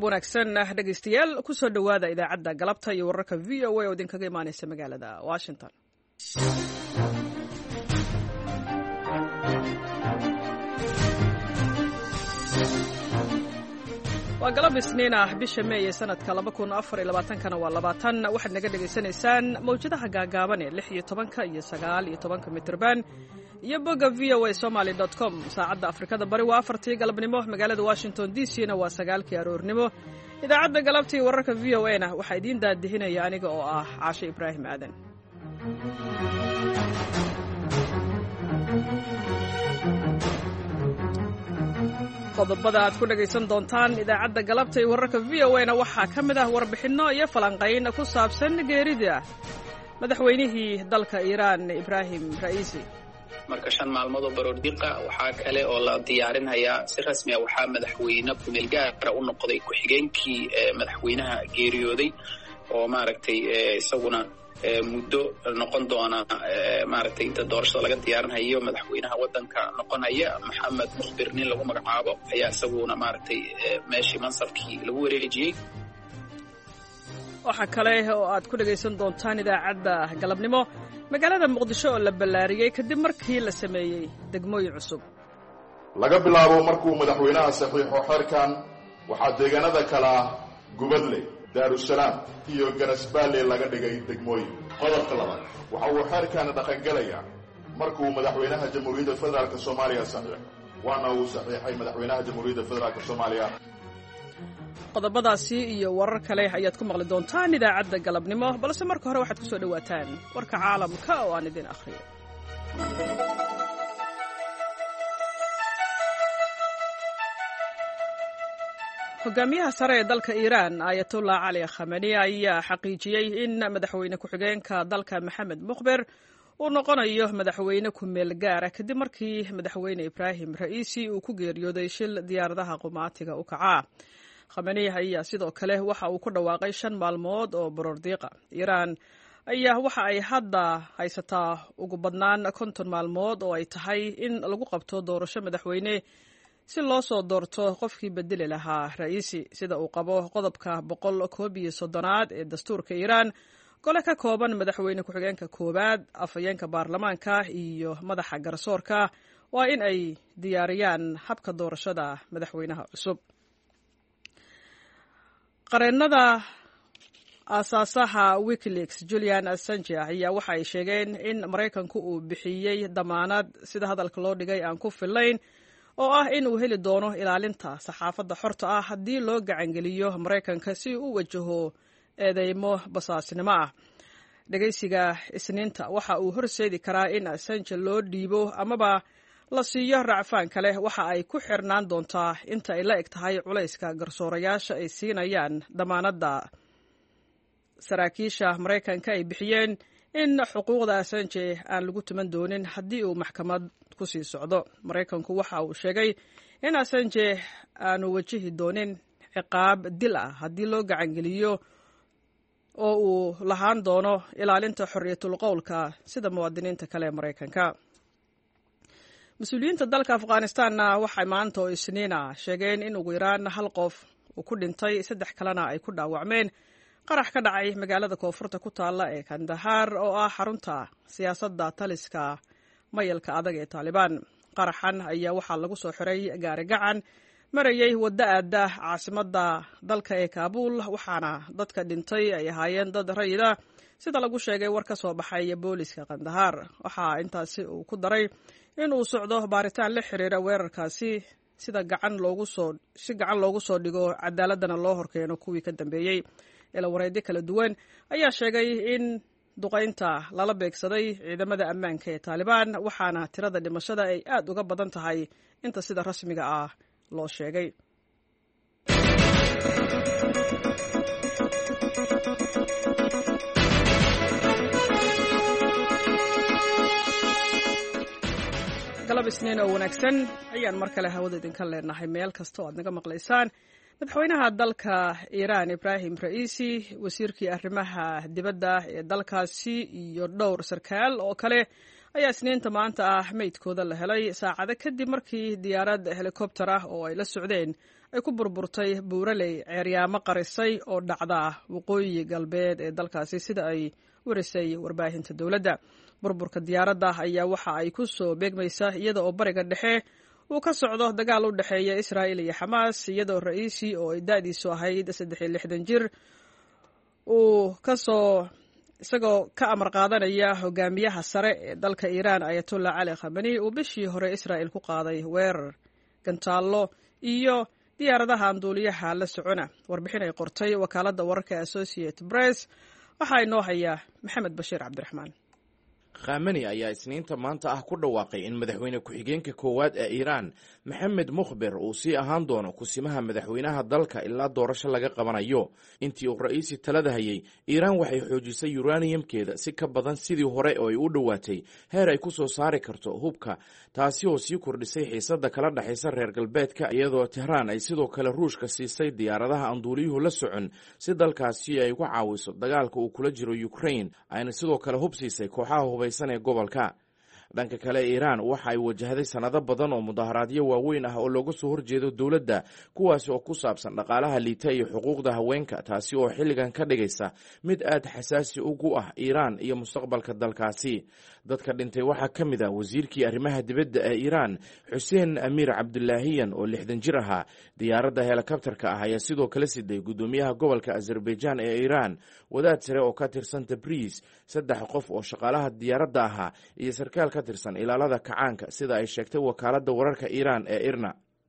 wanaagsan dhegaystayaal kusoo dhowaada idaacadda galabta iyo wararka v o a oo idinkaga imaanaysa magaalada Washington. waa galab isniin ah bisha May ee sanadka 2024 waa 20 waxaad naga dhageysanaysaan mawjadaha gaagaaban ee 16 iyo 19 mitirban iyo bogga voasomali.com. saacadda Afrikada Bari waa 4 galabnimo, magaalada Washington DC-na waa 9 aroornimo. idaacadda galabta iyo wararka VOA-na waxaa idiin daadihinaya aniga oo ah Caashe Ibraahim Aadan. qodobada aad ku dhagaysan doontaan idaacadda galabta iyo wararka VOA-na waxaa ka mid ah warbixinno iyo falanqayn ku saabsan geerida madaxweynihii dalka Iiraan Ibrahim Ra'iisi. marka 5 maalmood oo baroordiqa waxaa kale oo la diyaarinayaa si rasmi ah waxaa madaxweyne ku-meel gaar u noqday ku-xigeenkii madaxweynaha geeriyooday oo maaragtay isaguna muddo noqon doona maaragtay inta doorashada laga diyaarinayo madaxweynaha wadanka noqonaya Maxamed Mukhbir nin lagu magacaabo ayaa isaguna maaragtay meeshii mansabkii lagu wareejiyay. waxa kale oo aad ku dhagaysan doontaan idaacadda galabnimo magaalada Muqdisho oo la ballaariyay kadib markii la sameeyay degmooyin cusub. laga bilaabo markuu madaxweynaha saxiixo xeerkan waxaa deegaanada kala Gubadle, Daarusalaam iyo Garasbaale laga dhigay degmooyin. qodobka labaad waxa uu xeerkan dhaqangalayaa markuu madaxweynaha Jamhuuriyadda Federaalka Soomaaliya saxiixo waana uu saxiixay madaxweynaha Jamhuuriyadda Federaalka Soomaaliya. qodobadaasi iyo warar kale ayaad ku maqli doontaan idaacadda galabnimo, balse marka hore waxaad ku soo dhawaataan warka caalamka oo aan idin akhriyo. hogaamiyaha sare ee dalka Iiraan Ayatollah Ali Khamenei ayaa xaqiijiyay in madaxweyne ku-xigeenka dalka Maxamed Mukhbir uu noqonayo madaxweyne ku-meel gaar kadib markii madaxweyne Ibrahim Ra'iisi uu ku geeriyooday shil diyaaradaha qumaatiga u kaca. Khamenei ayaa sidoo kale waxa uu ku dhawaaqay 5 maalmood oo baroordiqa. Iiraan ayaa waxa ay hadda haysataa ugu badnaan 50 maalmood oo ay tahay in lagu qabto doorasho madaxweyne si loo soo doorto qofkii bedeli lahaa Ra'iisi, sida uu qabo qodobka 131 ee dastuurka Iiraan. gole ka kooban madaxweyne ku-xigeenka koowaad, afhayeenka baarlamaanka iyo madaxa garsoorka waa in ay diyaariyaan habka doorashada madaxweynaha cusub. qareennada aasaasaha WikiLeaks Julian Assange ayaa waxa ay sheegeen in Maraykanku uu bixiyay damaanad sida hadalka loo dhigay aan ku filayn oo ah in uu heli doono ilaalinta saxaafadda xorta ah haddii loo gacangeliyo Maraykanka si uu u wajaho eedeymo basaasnimo ah. dhagaysiga Isniinta waxa uu horseedi karaa in Assange loo dhiibo amaba la siiyo racfaan kale. waxa ay ku xirnaan doontaa inta ay la eg tahay culayska garsoorayaasha ay siinayaan damaanadda saraakiisha Maraykanka ay bixiyeen in xuquuqda Assange aan lagu tuman doonin haddii uu maxkamad ku sii socdo. Maraykanku waxa uu sheegay in Assange aanu wajihi doonin ciqaab dil ah haddii loo gacangeliyo oo uu lahaan doono ilaalinta xorriyatul qowlka sida muwaadiniinta kale ee Maraykanka. mas-uuliyiinta dalka Afghanistanna waxay maanta oo Isniina sheegeen in ugu yaraan 1 qof uu ku dhintay 3 kalena ay ku dhaawacmeen qarax ka dhacay magaalada koonfurta ku taalla ee Kandahar oo ah xarunta siyaasadda taliska mayalka adag ee Taliban. qaraxan ayaa waxaa lagu soo xiray gaari gacan marayay wadda aada caasimadda dalka ee Kaabul, waxaana dadka dhintay ay ahaayeen dad rayida sida lagu sheegay war ka soo baxay booliska Kandahar. waxaa intaasi uu ku daray in uu socdo baaritaan la xiriira weerarkaasi si gacan loogu soo dhigo cadaaladana loo horkeeno kuwii ka dambeeyey. wareedyo kala duwan ayaa sheegay in duqaynta lala beegsaday ciidamada ammaanka ee Taliban, waxaana tirada dhimashada ay aad uga badan tahay inta sida rasmiga ah loo sheegay. galab isniin oo wanaagsan ayaan mar kale hawada idinka leenahay meel kasta oo aad naga maqlaysaan. madaxweynaha dalka Iiraan Ibrahim Ra'iisi, wasiirkii arrimaha dibadda ee dalkaasi iyo dhowr sarkaal oo kale ayaa Isniinta maanta ah meydkooda la helay saacado kadib markii diyaarad helikobtar ah oo ay la socdeen ay ku burburtay buuraley ceeryaamo qarisay oo dhacda waqooyi galbeed ee dalkaasi sida ay warisay warbaahinta dowladda. burburka diyaaradda ayaa waxa ay ku soo beegmaysaa iyada oo bariga dhexe uu ka socdo dagaal u dhexeeya Israa'iil iyo Xamaas, iyadoo ra'iisi oo ay da'diisu ahayd 63 jir uu isagoo ka amar qaadanaya hogaamiyaha sare ee dalka Iiraan Ayatollah Ali Khamenei uu bishii hore Israa'iil ku qaaday weerar gantaallo iyo diyaaradaha aan duuliyaha la socona. warbixin ay qortay wakaaladda wararka Associated Press waxaa inoo haya Maxamed Bashiir Cabdiraxmaan. Khamenei ayaa isniinta maanta ah ku dhawaaqay in madaxweyne ku-xigeenka koowaad ee Iiraan Mohamed Mukhber uu sii ahaan doono kusimaha madaxweynaha dalka ilaa doorasho laga qabanayo. intii uu ra'iisi talada hayay, Iiraan waxay xoojisay uraniumkeeda si ka badan sidii hore oo ay u dhowaatay heer ay ku soo saari karto hubka, taasi oo sii kordhisay xiisadda kala dhexaysa reer galbeedka, iyadoo Tehraan ay sidoo kale Ruushka siisay diyaaradaha aan duuliyuhu la socon si dalkaasi ay uga caawiso dagaalka uu kula jiro Ukraine, ayna sidoo kale hub siisay kooxaha hubaysan ee gobolka. dhanka kale, Iiraan waxa ay wajahday sanado badan oo mudaharaadyo waaweyn ah oo looga soo horjeedo dowladda, kuwaasi oo ku saabsan dhaqaalaha liita iyo xuquuqda haweenka, taasi oo xilligan ka dhigaysa mid aad xasaasi ugu ah Iiraan iyo mustaqbalka dalkaasi. dadka dhintay waxaa ka mid ah wasiirkii arrimaha dibadda ee Iiraan Xuseen Amiir Cabdulaahiyan oo 60 jir ahaa. diyaaradda helikabtarka ah ayaa sidoo kale siday gudoomiyaha gobolka Azerbaijan ee Iiraan, wadaad sare oo ka tirsan Tabriz, 3 qof oo shaqaalaha diyaaradda ahaa iyo sarkaal ka tirsan ilaalada kacaanka, sida ay sheegtay wakaaladda wararka Iiraan ee IRNA.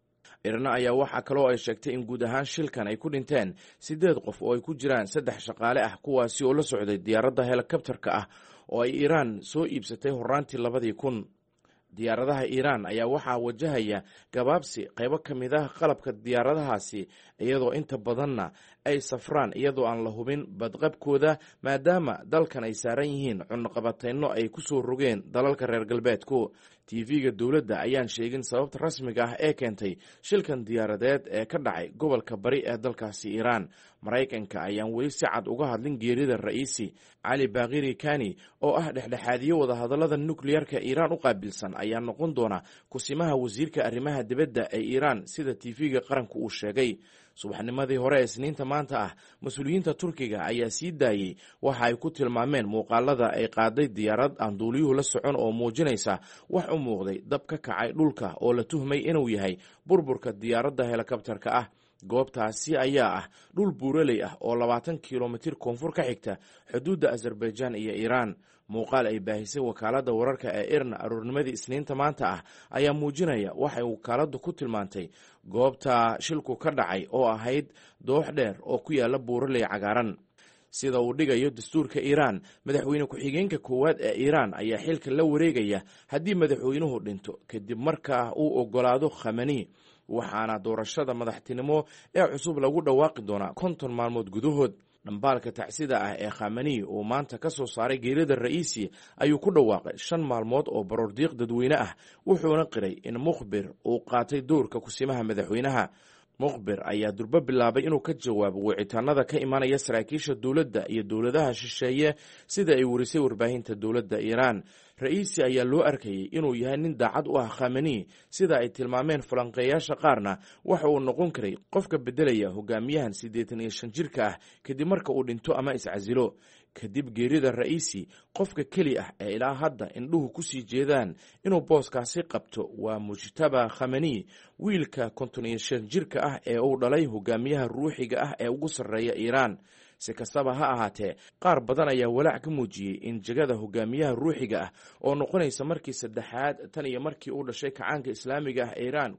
ayaa waxaa kaloo ay sheegtay in guud ahaan shilkan ay ku dhinteen 8 qof oo ay ku jiraan 3 shaqaale ah, kuwaasi oo la socday diyaaradda helikabtarka ah oo ay Iiraan soo iibsatay horaantii 2000. diyaaradaha Iiraan ayaa waxaa wajahaya gabaabsi qaybo ka mid ah qalabka diyaaradahaasi, iyadoo inta badanna ay safraan iyadoo aan la hubin badqabkooda, maadaama dalkan ay saaran yihiin cunaqabatayno ay ku soo rogeen dalalka reer galbeedku. TV-ga dowladda ayaan sheegin sababta rasmiga ah ee keentay shilkan diyaaradeed ee ka dhacay gobolka bari ee dalkaasi Iiraan. Maraykanka ayaan weli si cad uga hadlin geerida ra'iisi. Cali Bagheri Kani oo ah dhexdhexaadiye wadahadallada nukliyeerka Iiraan u qaabilsan ayaa noqon doona kusimaha wasiirka arrimaha dibadda ee Iiraan, sida TV-ga qaranku uu sheegay. subaxnimadii hore ee isniinta maanta ah, mas-uuliyiinta Turkiga ayaa sii daayey waxa ay ku tilmaameen muuqaalada ay qaaday diyaarad aan duuliyuhu la socon oo muujinaysa wax u muuqday dab ka kacay dhulka oo la tuhmay inuu yahay burburka diyaaradda helikabtarka ah. goobtaasi ayaa ah dhul buuraley ah oo 20 kilomitir koonfur ka xigta xuduudda Azerbaijan iyo Iiraan. muuqaal ay baahisay wakaaladda wararka ee IRNA aroornimadii isniinta maanta ah ayaa muujinaya waxay wakaaladdu ku tilmaantay goobta shilku ka dhacay oo ahayd doox dheer oo ku yaala buuraley cagaaran. sida uu dhigayo dastuurka Iiraan, madaxweyne ku-xigeenka koowaad ee Iiraan ayaa xilka la wareegaya haddii madaxweynuhu dhinto kadib markaa uu ogolaado Khamenei, waxaana doorashada madaxtinimo ee cusub lagu dhawaaqi doonaa 50 maalmood gudahood. dhambaalka tacsida ah ee Khamenei uu maanta ka soo saaray geerida ra'iisi ayuu ku dhawaaqay 5 maalmood oo baroordiiq dadweyne ah, wuxuuna qiray in Mukhber uu qaatay doorka kusimaha madaxweynaha. Mukhber ayaa durba bilaabay inuu ka jawaabo wicitaanada ka imanaya saraakiisha dowladda iyo dowladaha shisheeye, sida ay warisay warbaahinta dowladda Iiraan. ra'iisi ayaa loo arkayay inuu yahay nin daacad u ah Khamenei, sida ay tilmaameen falanqeeyaasha qaarna waxa uu noqon karay qofka bedelaya hogaamiyahan 85 jirka ah kadib marka uu dhinto ama iscasilo. kadib geerida ra'iisi, qofka keli ah ee ilaa hadda indhuhu ku sii jeedaan inuu booskaasi qabto waa Mujtaba Khamenei, wiilka 55 jirka ah ee uu dhalay hogaamiyaha ruuxiga ah ee ugu sarreeya Iiraan. si kastaba ha ahaatee, qaar badan ayaa walaac ka muujiyey in jagada hogaamiyaha ruuxiga ah oo noqonaysa markii saddexaad tan iyo markii uu dhashay kacaanka islaamiga ah ee Iiraan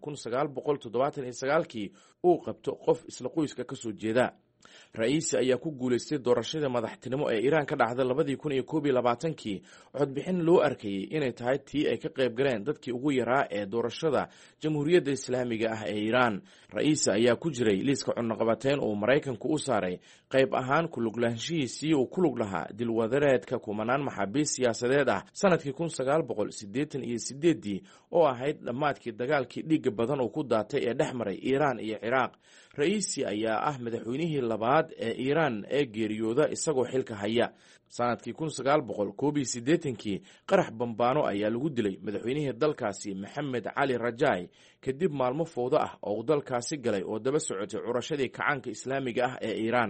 1979 uu qabto qof isla qoyska ka soo jeeda. ra'iisi ayaa ku guulaystay doorashada madaxtinimo ee Iiraan ka dhacday 2021 codbixin loo arkayay inay tahay tii ay ka qayb galeen dadkii ugu yaraa ee doorashada jamhuuriyadda islaamiga ah ee Iiraan. ra'iisi ayaa ku jiray liiska cunaqabateyn oo Maraykanku u saaray qayb ahaan ku lug lahaanshihiisii uu ku lug lahaa dilwadareedka kumanaan maxaabiis siyaasadeed ah sanadkii 1988 oo ahayd dhammaadkii dagaalkii dhiigga badan oo ku daatay ee dhex maray Iiraan iyo Ciraaq. ra'iisi ayaa ah madaxweynihii labaad ee iiraan ee geeriyooda isagoo xilka haya. sanadkii 1981 qarax bambaano ayaa lagu dilay madaxweynihii dalkaasi maxamed cali rajaay kadib maalmo fowdo ah oo dalkaasi galay oo daba socotay curashadii kacaanka islaamiga ah ee iiraan.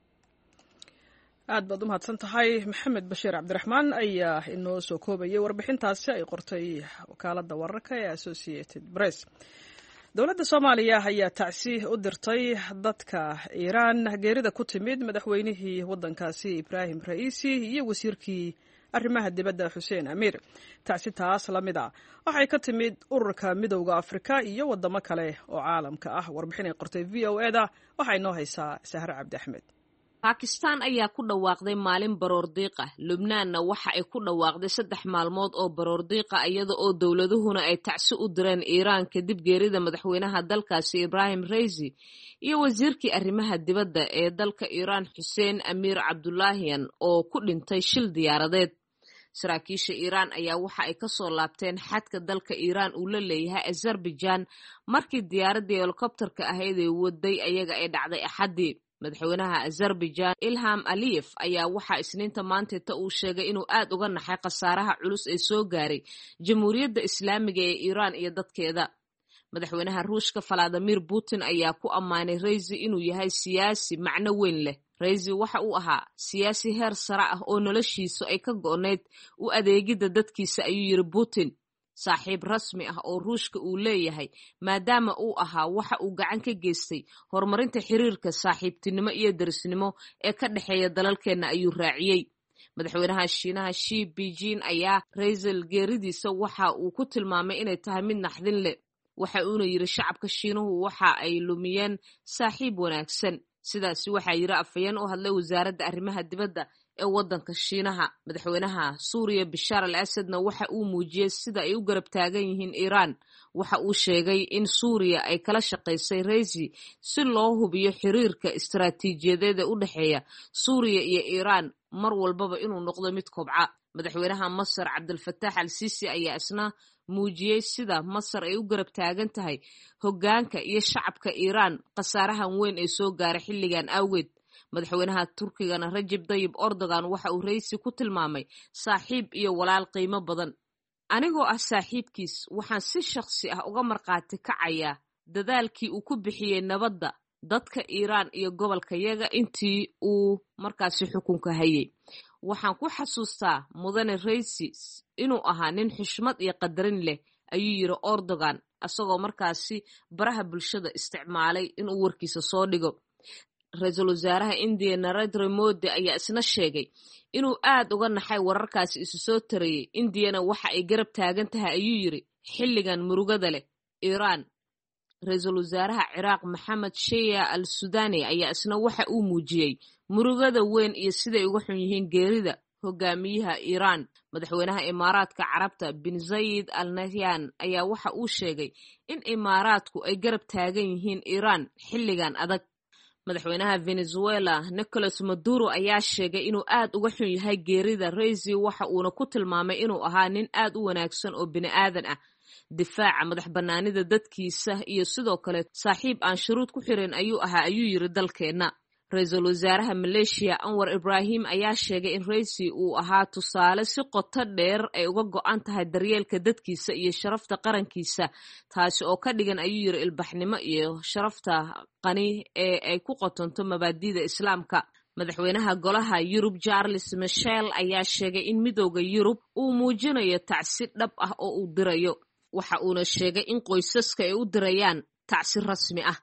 aad baad u mahadsan tahay. maxamed bashiir cabdiraxmaan ayaa inoo soo koobayay warbixintaasi ay qortay wakaaladda wararka ee Associated Press. dowladda Soomaaliya ayaa tacsi u dirtay dadka Iiraan geerida ku timid madaxweynihii waddankaasi Ibrahim Raisi iyo wasiirkii arrimaha dibadda Xuseen Amiir. tacsi taas lamid ah waxay ka timid ururka Midowga Afrika iyo wadamo kale oo caalamka ah. warbixin ay qortay VOA-da waxay noo haysaa Sahra Cabdi Axmed. Bakistan ayaa ku dhawaaqday maalin baroordiiq ah. Lubnaanna waxa ay ku dhawaaqday 3 maalmood oo baroordiiq ah iyada oo dowladuhuna ay tacsi u direen Iiraan kadib geerida madaxweynaha dalkaasi Ibrahim Raisi iyo wasiirkii arrimaha dibadda ee dalka Iiraan Xuseen Amiir Cabdullaahiyan oo ku dhintay shil diyaaradeed. saraakiisha Iiraan ayaa waxa ay ka soo laabteen xadka dalka Iiraan uu la leeyahay Azerbaijan markii diyaaradii helikobtarka ahayd ee waday ayaga ay dhacday Axadii. madaxweynaha Azerbaijan Ilham Aliyev ayaa waxaa isniinta maanta uu sheegay inuu aad uga naxay khasaaraha culus ee soo gaaray Jamhuuriyadda Islaamiga ee Iiraan iyo dadkeeda. madaxweynaha Ruushka Vladimir Putin ayaa ku ammaanay Raisi inuu yahay siyaasi macno weyn leh. Raisi waxa uu ahaa siyaasi heer sare ah oo noloshiisu ay ka go'neyd u adeegida dadkiisa, ayuu yiri Putin. saaxiib rasmi ah oo Ruushka uu leeyahay maadaama uu ahaa waxa uu gacan ka geystay horumarinta xiriirka saaxiibtinimo iyo darisnimo ee ka dhexeeya dalalkeena, ayuu raaciyay. madaxweynaha Shiinaha Xi Jinping ayaa Raisi geeridiisa waxa uu ku tilmaamay inay tahay mid naxdin leh. waxa uuna yiri shacabka Shiinuhu waxa ay lumiyeen saaxiib wanaagsan. sidaasi waxaa yiri afhayeen u hadlay wasaaradda arrimaha dibadda ee waddanka Shiinaha. madaxweynaha Suuriya Bashar al-Assadna waxa uu muujiyay sida ay u garab taagan yihiin Iiraan. waxa uu sheegay in Suuriya ay kala shaqaysay Raisi si loo hubiyo xiriirka istiraatiijiyadeed ee u dhexeeya Suuriya iyo Iiraan mar walbaba inuu noqdo mid kobca. madaxweynaha Masar Abdel Fattah al-Sisi ayaa isna muujiyay sida Masar ay u garab taagan tahay hoggaanka iyo shacabka Iiraan khasaarahan weyn ee soo gaaray xilligan awgeed. madaxweynaha Turkigana Recep Tayyip Erdogan waxa uu Raisi ku tilmaamay saaxiib iyo walaal qiimo badan. anigoo ah saaxiibkiis waxaan si shakhsi ah uga marqaati kacayaa dadaalkii uu ku bixiyay nabadda dadka Iiraan iyo gobolkayaga intii uu markaasi xukunka hayay. waxaan ku xasuustaa mudane Raisi inuu ahaa nin xushmad iyo qadarin leh, ayuu yiri Erdogan asagoo markaasi baraha bulshada isticmaalay inuu warkiisa soo dhigo. ra-iisul wasaaraha India Narendra Modi ayaa isna sheegay inuu aad uga naxay wararkaasi isu soo tarayay. Indiyana waxa ay garab taagan tahay, ayuu yiri xilligan murugada leh Iiraan. ra-iisul wasaaraha Ciraaq Maxamed Shia al-Sudani ayaa isna waxa uu muujiyay murugada weyn iyo siday uga xun yihiin geerida hogaamiyaha Iiraan. madaxweynaha Imaaraadka Carabta bin Zayed Al Nahyan ayaa waxa uu sheegay in Imaaraadku ay garab taagan yihiin Iiraan xilligan adag. madaxweynaha Venezuela Nicolas Maduro ayaa sheegay inuu aad uga xun yahay geerida Raisi, waxa uuna ku tilmaamay inuu ahaa nin aad u wanaagsan oo bini'aadan ah, difaaca madax bannaanida dadkiisa iyo sidoo kale saaxiib aan shuruud ku xirin ayuu ahaa, ayuu yiri dalkeena. ra-iisul wasaaraha Malaysia Anwar Ibrahim ayaa sheegay in Raisi uu ahaa tusaale si qoto dheer ay uga go'an tahay daryeelka dadkiisa iyo sharafta qarankiisa, taasi oo ka dhigan, ayuu yiri, ilbaxnimo iyo sharafta qani ee ay ku qotonto mabaadi'da Islaamka. madaxweynaha golaha Yurub Charles Michel ayaa sheegay in midowda Yurub uu muujinayo tacsi dhab ah oo uu dirayo. waxa uuna sheegay in qoysaska ay u dirayaan tacsi rasmi ah.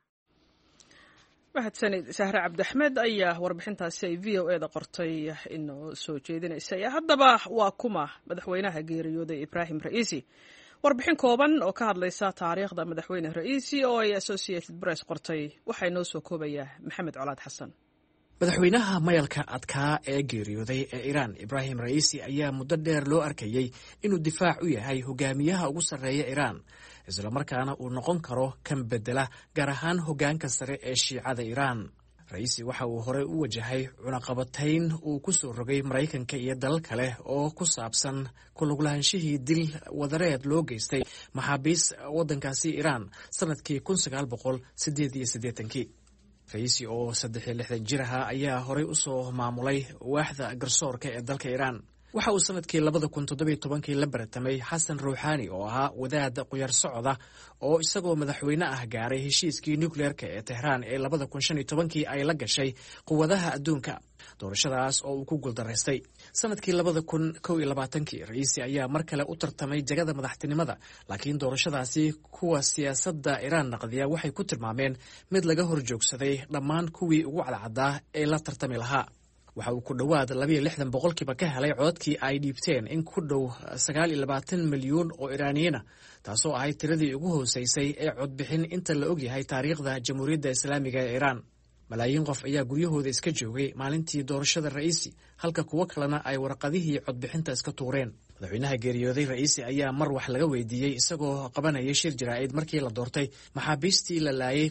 mahadsanid Sahra Cabdi Axmed ayaa warbixintaasi ay VOA-da qortay inoo soo jeedinaysay. haddaba waa kuma madaxweynaha geeriyooday Ibrahim Raisi? warbixin kooban oo ka hadlaysa taariikhda madaxweyne Raisi oo ay Associated Press qortay waxaa inoo soo koobaya Maxamed Colaad Xasan. madaxweynaha mayalka adkaa ee geeriyooday ee Iiraan Ibrahim Raisi ayaa muddo dheer loo arkayay inuu difaac u yahay hogaamiyaha ugu sarreeya Iiraan, isla markaana uu noqon karo kan bedela gaar ahaan hoggaanka sare ee Shiicada Iiraan. Raisi waxa uu horey u wajahay cunaqabatayn uu ku soo rogay Maraykanka iyo dalal kale oo ku saabsan ku lug lahaanshihii dil wadareed loo geystay maxaabiis waddankaasi Iiraan sanadkii 1988. ra'iisi oo 63 jir ahaa ayaa horey u soo maamulay waaxda garsoorka ee dalka Iiraan. waxa uu sanadkii 2017 la baratamay xasan ruuxaani oo ahaa wadaad quyar socda oo isagoo madaxweyne ah gaaray heshiiskii nukleerka ee Tehraan ee 2015 ay la gashay quwadaha adduunka. doorashadaas oo uu ku guuldareystay sanadkii 2021 ra'iisi ayaa mar kale u tartamay jagada madaxtinimada, laakiin doorashadaasi kuwa siyaasadda Iiraan naqdiya waxay ku tilmaameen mid laga horjoogsaday dhammaan kuwii ugu cadcadaa ee la tartami lahaa. waxa uu ku dhowaad 62% ka helay codadkii ay dhiibteen in ku dhow 29 milyuun oo Iiraaniyiin ah, taasoo ahayd tiradii ugu hooseysay ee codbixin inta la ogyahay taariikhda Jamhuuriyadda Islaamiga ee Iiraan. malaayiin qof ayaa guryahooda iska joogay maalintii doorashada ra'iisi, halka kuwo kalena ay warqadihii codbixinta iska tuureen. madaxweynaha geeriyooday ra'iisi ayaa mar wax laga weydiiyey isagoo qabanaya shir jaraa'id markii la doortay maxaabiistii la laayay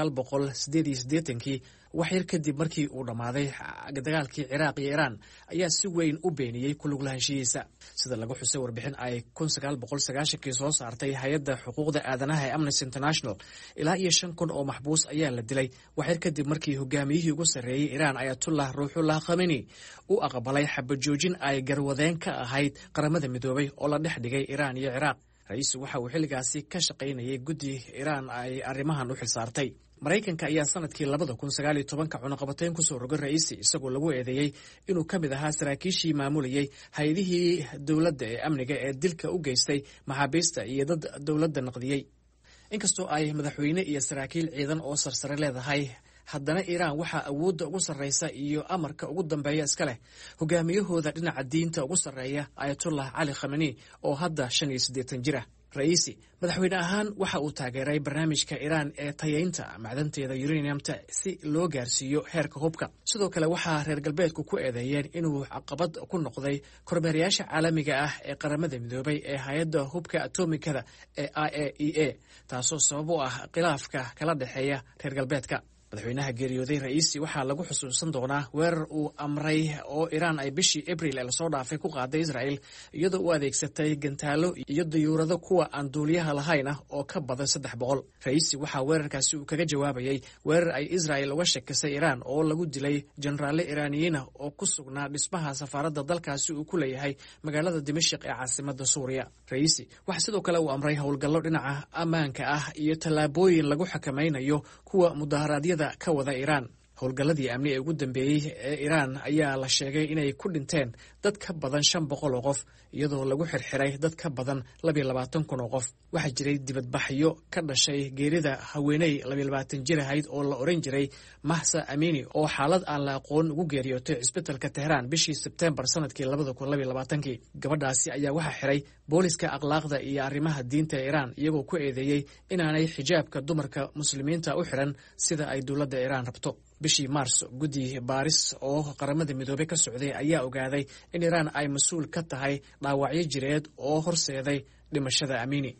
1988 wax yar kadib markii uu dhammaaday dagaalkii Ciraaq iyo Iiraan, ayaa si weyn u beeniyey ku lug lahaanshihiisa. sida lagu xusay warbixin ay 1990 soo saartay hay-adda xuquuqda aadanaha ee Amnesty International, ilaa iyo 5,000 oo maxbuus ayaa la dilay wax yar kadib markii hogaamiyihii ugu sarreeyey Iiraan Ayatollah Ruuxullah Khamenei uu aqbalay xabajoojin ay garwadeen ka ahayd qaramada midoobay oo la dhex dhigay Iiraan iyo Ciraaq. ra'iisi waxa uu xilligaasi ka shaqaynayay guddi Iiraan ay arrimahan u xilsaartay. Maraykanka ayaa sanadkii 2019 cunaqabatayn ku soo rogay ra'iisi isagoo lagu eedeeyey inuu ka mid ahaa saraakiishii maamulayay hay-adihii dowladda ee amniga ee dilka u geystay maxaabiista iyo dad dowladda naqdiyey. inkastoo ay madaxweyne iyo saraakiil ciidan oo sarsare leedahay, haddana Iiraan waxaa awoodda ugu sarreysa iyo amarka ugu dambeeya iska leh hogaamiyahooda dhinaca diinta ugu sarreeya Ayatollah Cali Khamenei oo hadda 85 jir ah. ra'iisi madaxweyne ahaan waxa uu taageeray barnaamijka Iiraan ee tayaynta macdanteeda uraniumta si loo gaarsiiyo heerka hubka. sidoo kale waxaa reer galbeedku ku eedeeyeen inuu caqabad ku noqday kormeerayaasha caalamiga ah ee qaramada midoobay ee hay-adda hubka atomikada ee IAEA, taasoo sabab u ah khilaafka kala dhexeeya reer galbeedka. madaxweynaha geeriyooday ra'iisi waxaa lagu xusuusan doonaa weerar uu amray oo Iiraan ay bishii Abriil ee lasoo dhaafay ku qaaday Israel, iyadoo u adeegsatay gantaalo iyo dayuurado kuwa aan duuliyaha lahayn ah oo ka badan 300. ra'iisi waxaa weerarkaasi uu kaga jawaabayay weerar ay Israel uga shakisay Iiraan oo lagu dilay jeneraale Iiraaniyiin ah oo ku sugnaa dhismaha safaaradda dalkaasi uu ku leeyahay magaalada Dimashq ee caasimadda Suuriya. ra'iisi waxa sidoo kale uu amray howlgallo dhinaca ammaanka ah iyo tallaabooyin lagu xakameynayo kuwa mudaharaadyada ka wada Iiraan. howlgalladii amni ee ugu dambeeyey ee Iiraan ayaa la sheegay inay ku dhinteen dad ka badan 500 oo qof, iyadoo lagu xirxiray dad ka badan 22,000 oo qof. waxaa jiray dibadbaxyo ka dhashay geerida haweeney 22 jir ahayd oo la oran jiray Mahsa Amini oo xaalad aan la aqoon ugu geeriyootay cisbitaalka Tehraan bishii Sebtembar sanadkii 2022. gabadhaasi ayaa waxaa xiray booliska akhlaaqda iyo arrimaha diinta ee Iiraan, iyagoo ku eedeeyey inaanay xijaabka dumarka muslimiinta u xiran sida ay dowladda Iiraan rabto. bishii Maarso, guddi baaris oo qaramada midoobay ka socday ayaa ogaaday in Iiraan ay mas'uul ka tahay dhaawacyo jireed oo horseeday dhimashada Amini.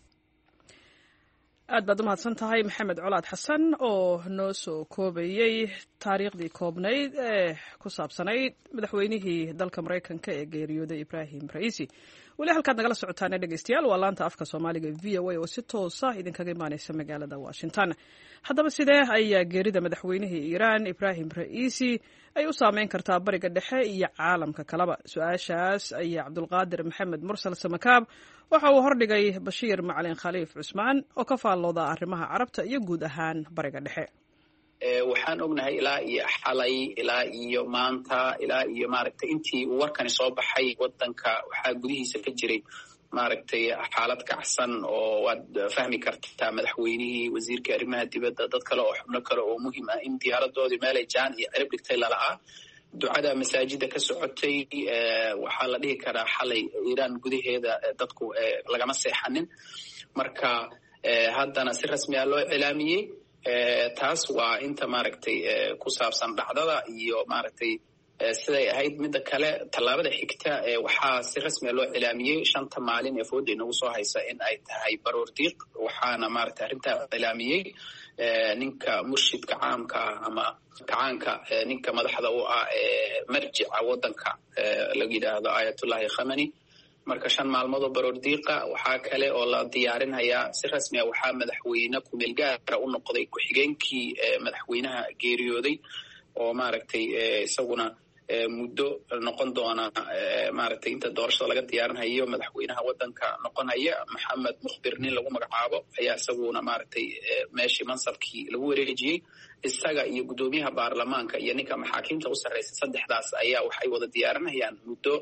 aad baad u mahadsan tahay Maxamed Colaad Xasan oo noo soo koobayay taariikhdii koobnayd ee ku saabsanayd madaxweynihii dalka Maraykanka ee geeriyooday Ibrahim Ra'iisi. weli halkaad nagala socotaan dhegeystayaal waa laanta afka Soomaaliga VOA oo si toos ah idinkaga imaanaysa magaalada Washington. haddaba sidee ayaa geerida madaxweynihii Iiraan Ibrahim Ra'iisi ay u saameyn kartaa bariga dhexe iyo caalamka kaleba? su-aashaas ayaa Cabdulqaadir Maxamed Mursal Samakaab waxa uu hordhigay Bashiir Macalin Khaliif Cusmaan oo ka faallooda arrimaha carabta iyo guud ahaan bariga dhexe. waxaan ognahay ilaa iyo xalay ilaa iyo maanta ilaa iyo maaragtay intii uu warkani soo baxay wadanka waxaa gudihiisa ka jiray maaragtay xaalad kacsan oo waad fahmi kartaa madaxweynihii, wasiirkii arrimaha dibadda, dad kale oo xubno kale oo muhiim ah in diyaaradoodii meelay jaan iyo cirib dhigtay lala'aa. ducada masaajida ka socotay waxaa la dhihi karaa xalay Iiraan gudaheeda dadku lagama seexanin. marka haddana si rasmi ah loo iclaamiyey. taas waa inta maaragtay ku saabsan dhacdada iyo maaragtay siday ahayd. midda kale tallaabada xigta waxaa si rasmiya loo cilaamiyey 5 maalin ee fooda inagu soo haysa in ay tahay baroor diiq. waxaana maaragtay arrintaa cilaamiyey ninka murshidka caamka ah ama kacaanka ninka madaxda u ah marjica waddanka laga yidhaahdo Ayatullahi Khamenei. marka 5 maalmood oo baroordiiqa. waxaa kale oo la diyaarinhayaa si rasmi ah waxaa madaxweyne kumeel gaara u noqday ku-xigeenkii madaxweynaha geeriyooday oo maaragtay isaguna muddo noqon doona maaragtay inta doorashada laga diyaarinhayo madaxweynaha wadanka noqonaya Maxamed Mukhbir nin lagu magacaabo ayaa isaguna maaragtay meeshii mansabkii lagu wareejiyey. isaga iyo gudoomiyaha baarlamaanka iyo ninka maxaakiimta u sarreysa saddexdaas ayaa waxay wada diyaarinayaan muddo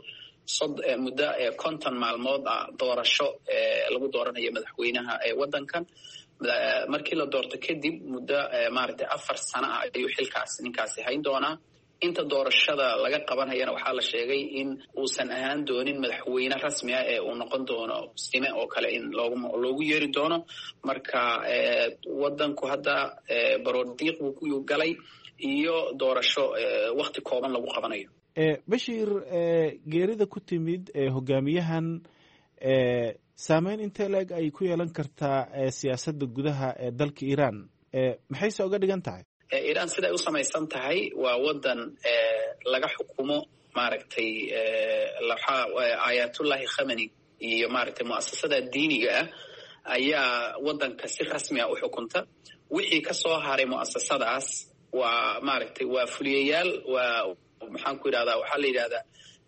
50 maalmood ah doorasho lagu dooranayo madaxweynaha wadankan. markii la doorto kadib muddo maaragtay 4 sano ah ayuu xilkaas ninkaasi hayn doonaa. inta doorashada laga qabanayana waxaa la sheegay in uusan ahaan doonin madaxweyne rasmi ah ee uu noqon doono sime oo kale in loogu yeeri doono. marka wadanku hadda baroordiiq buu ku galay iyo doorasho waqti kooban lagu qabanayo. Bashiir, geerida ku timid hogaamiyahan saameyn intee leeg ay ku yeelan kartaa siyaasadda gudaha ee dalka Iiraan? maxayse uga dhigan tahay? Iiraan sida ay u samaysan tahay waa wadan laga xukumo maaragtay Ayatullahi Khamenei iyo maaragtay mu'asasada diiniga ah ayaa wadanka si rasmi ah u xukunta. wixii ka soo haray mu'asasadaas waa maaragtay waa fuliyayaal, waa maxaan ku yidhahdaa waxaa la yidhahdaa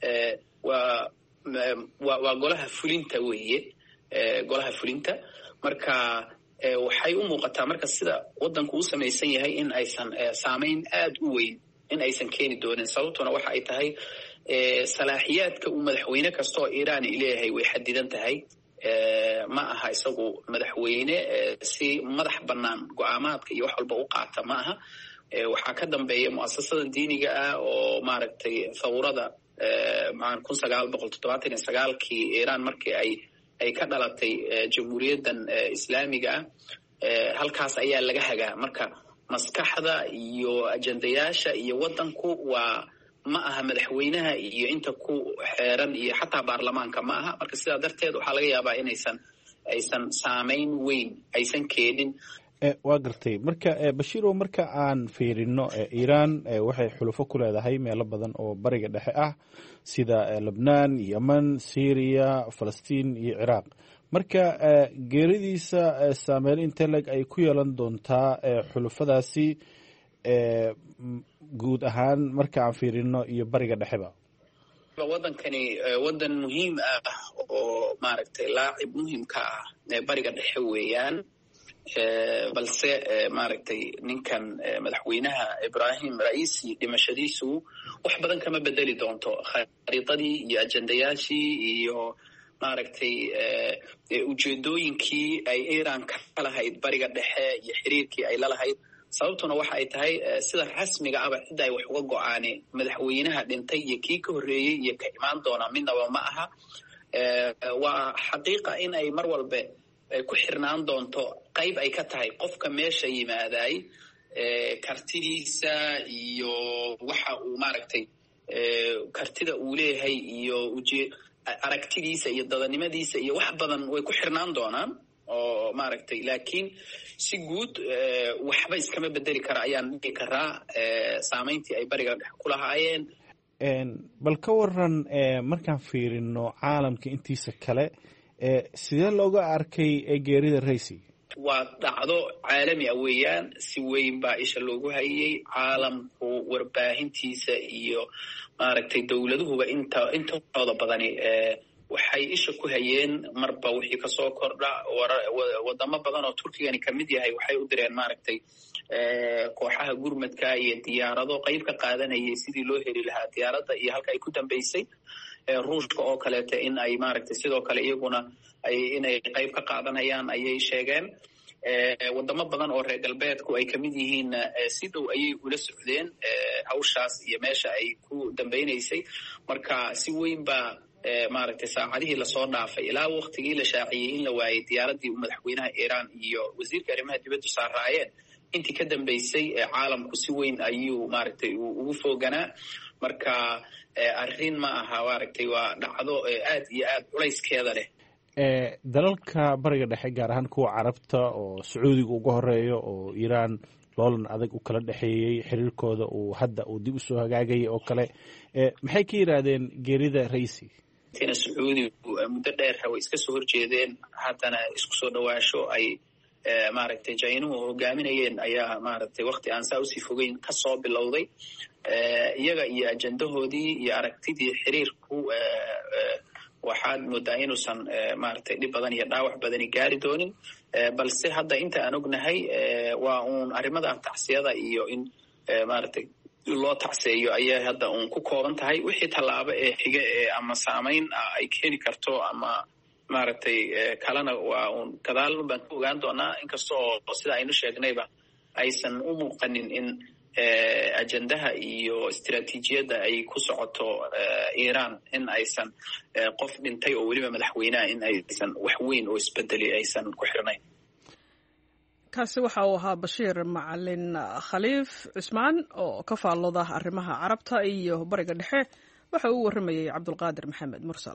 waa golaha fulinta weeye, golaha fulinta. marka waxay u muuqataa marka sida wadanku u samaysan yahay in aysan saameyn aad u weyn in aysan keeni doonin. sababtuna waxa ay tahay salaaxiyaadka uu madaxweyne kastoo Iiraan leeyahay way xadidan tahay. ma aha isagu madaxweyne si madax bannaan go'aamaadka iyo wax walba u qaata ma aha. waxaa ka dambeeya mu'asasada diiniga ah oo maaragtay thawrada 1979kii Iiraan markii ay ka dhalatay jamhuuriyaddan islaamiga ah. halkaas ayaa laga hagaa. marka maskaxda iyo ajandayaasha iyo wadanku ma aha madaxweynaha iyo inta ku xeeran iyo xataa baarlamaanka ma aha. marka sidaa darteed waxaa laga yaabaa inaysan saameyn weyn aysan keenin. waa gartay. marka Bashiirow, marka aan fiirino Iiraan waxay xulufo ku leedahay meelo badan oo bariga dhexe ah sida Lebnaan, Yemen, Syria, Falastiin iyo Ciraaq. marka geeridiisa saameyn intee leg ay ku yeelan doontaa xulufadaasi guud ahaan marka aan fiirino iyo bariga dhexeba? wadankani wadan muhiim ah oo maaragtay laacib muhiimka ah bariga dhexe weeyaan. balse maaragtay ninkan madaxweynaha Ibrahim Raisi dhimashadiisu wax badan kama bedeli doonto khariidadii iyo ajandayaashii iyo maaragtay ujeedooyinkii ay Iiraan ka lahayd bariga dhexe iyo xiriirkii ay la lahayd. sababtuna waxa ay tahay sida rasmiga ah cidda ay wax uga go'aaneen madaxweynaha dhintay iyo kii ka horreeyey iyo ka imaan doona midnaba ma aha. waa xaqiiqa in ay mar walba ku xirnaan doonto qayb ay ka tahay qofka meesha yimaaday kartidiisa iyo waxa uu maaragtay kartida uu leeyahay iyo aragtidiisa iyo dadanimadiisa iyo wax badan way ku xirnaan doonaan oo maaragtay. laakiin si guud waxba iskama bedeli kara ayaan dhihi karaa saameyntii ay bariga dhexe ku lahaayeen. bal ka waran markaan fiirino caalamka intiisa kale sidee looga arkay geerida Raisi? waa dhacdo caalami ah weeyaan. si weyn baa isha loogu hayay caalamku, warbaahintiisa iyo maaragtay dowladuhuba intooda badani waxay isha ku hayeen marba wixii kasoo kordha. wadamo badan oo Turkigani kamid yahay waxay u direen maaragtay kooxaha gurmadka iyo diyaarado qayb ka qaadanayay sidii loo heli lahaa diyaaradda iyo halka ay ku dambeysay. ruushka oo kaleeta in ay maaragtay sidoo kale iyaguna inay qayb ka qaadanayaan ayay sheegeen. wadamo badan oo reer galbeedku ay kamid yihiin si dhow ayay ula socdeen hawshaas iyo meesha ay ku dambeynaysay. marka si weyn baa maaragtay saacadihii lasoo dhaafay ilaa waqtigii la shaaciyey in la waayay diyaaraddii madaxweynaha Iiraan iyo wasiirka arrimaha dibadda saaraayeen intii ka dambeysay caalamku si weyn ayuu maaragtay ugu fooganaa. marka arrin ma aha maaragtay waa dhacdo aad iyo aad culayskeeda leh. dalalka bariga dhexe gaar ahaan kuwa carabta oo Sacuudiga uga horeeyo oo Iiraan loolan adag u kala dhexeeyey, xiriirkooda uu hadda uu dib u soo hagaagayay oo kale, maxay ka yiraahdeen geerida Raisi? tina sacuudigu muddo dheer way iska soo horjeedeen haddana isku soo dhawaasho ay maaragtay jaynuhu hogaaminayeen ayaa maaragtay waqti aan saa usii fogeyn kasoo bilowday iyaga iyo ajendahoodii iyo aragtidii xiriirku waxaad moodaa inuusan maaragtay dhib badan iyo dhaawac badani gaari doonin balse hadda inta aan ognahay waa uun arrimada tacsiyada iyo in maaragtay loo tacseeyo ayay hadda uun ku kooban tahay wixii tallaabo ee xiga ee ama saamayn ay keeni karto ama maaragtay kalena waa uun gadaal baan ku ogaan doonaa inkasta oo sida aynu sheegnayba aysan u muuqanin in ajendaha iyo istiraatiijiyadda ay ku socoto iiraan in aysan qof dhintay oo weliba madaxweyneha in aysan wax weyn oo isbedeli aysan ku xirnayn kaasi waxa uu ahaa bashiir macalin khaliif cusmaan oo ka faallooda arrimaha carabta iyo bariga dhexe waxa uu warramayey cabdulqaadir maxamed mursal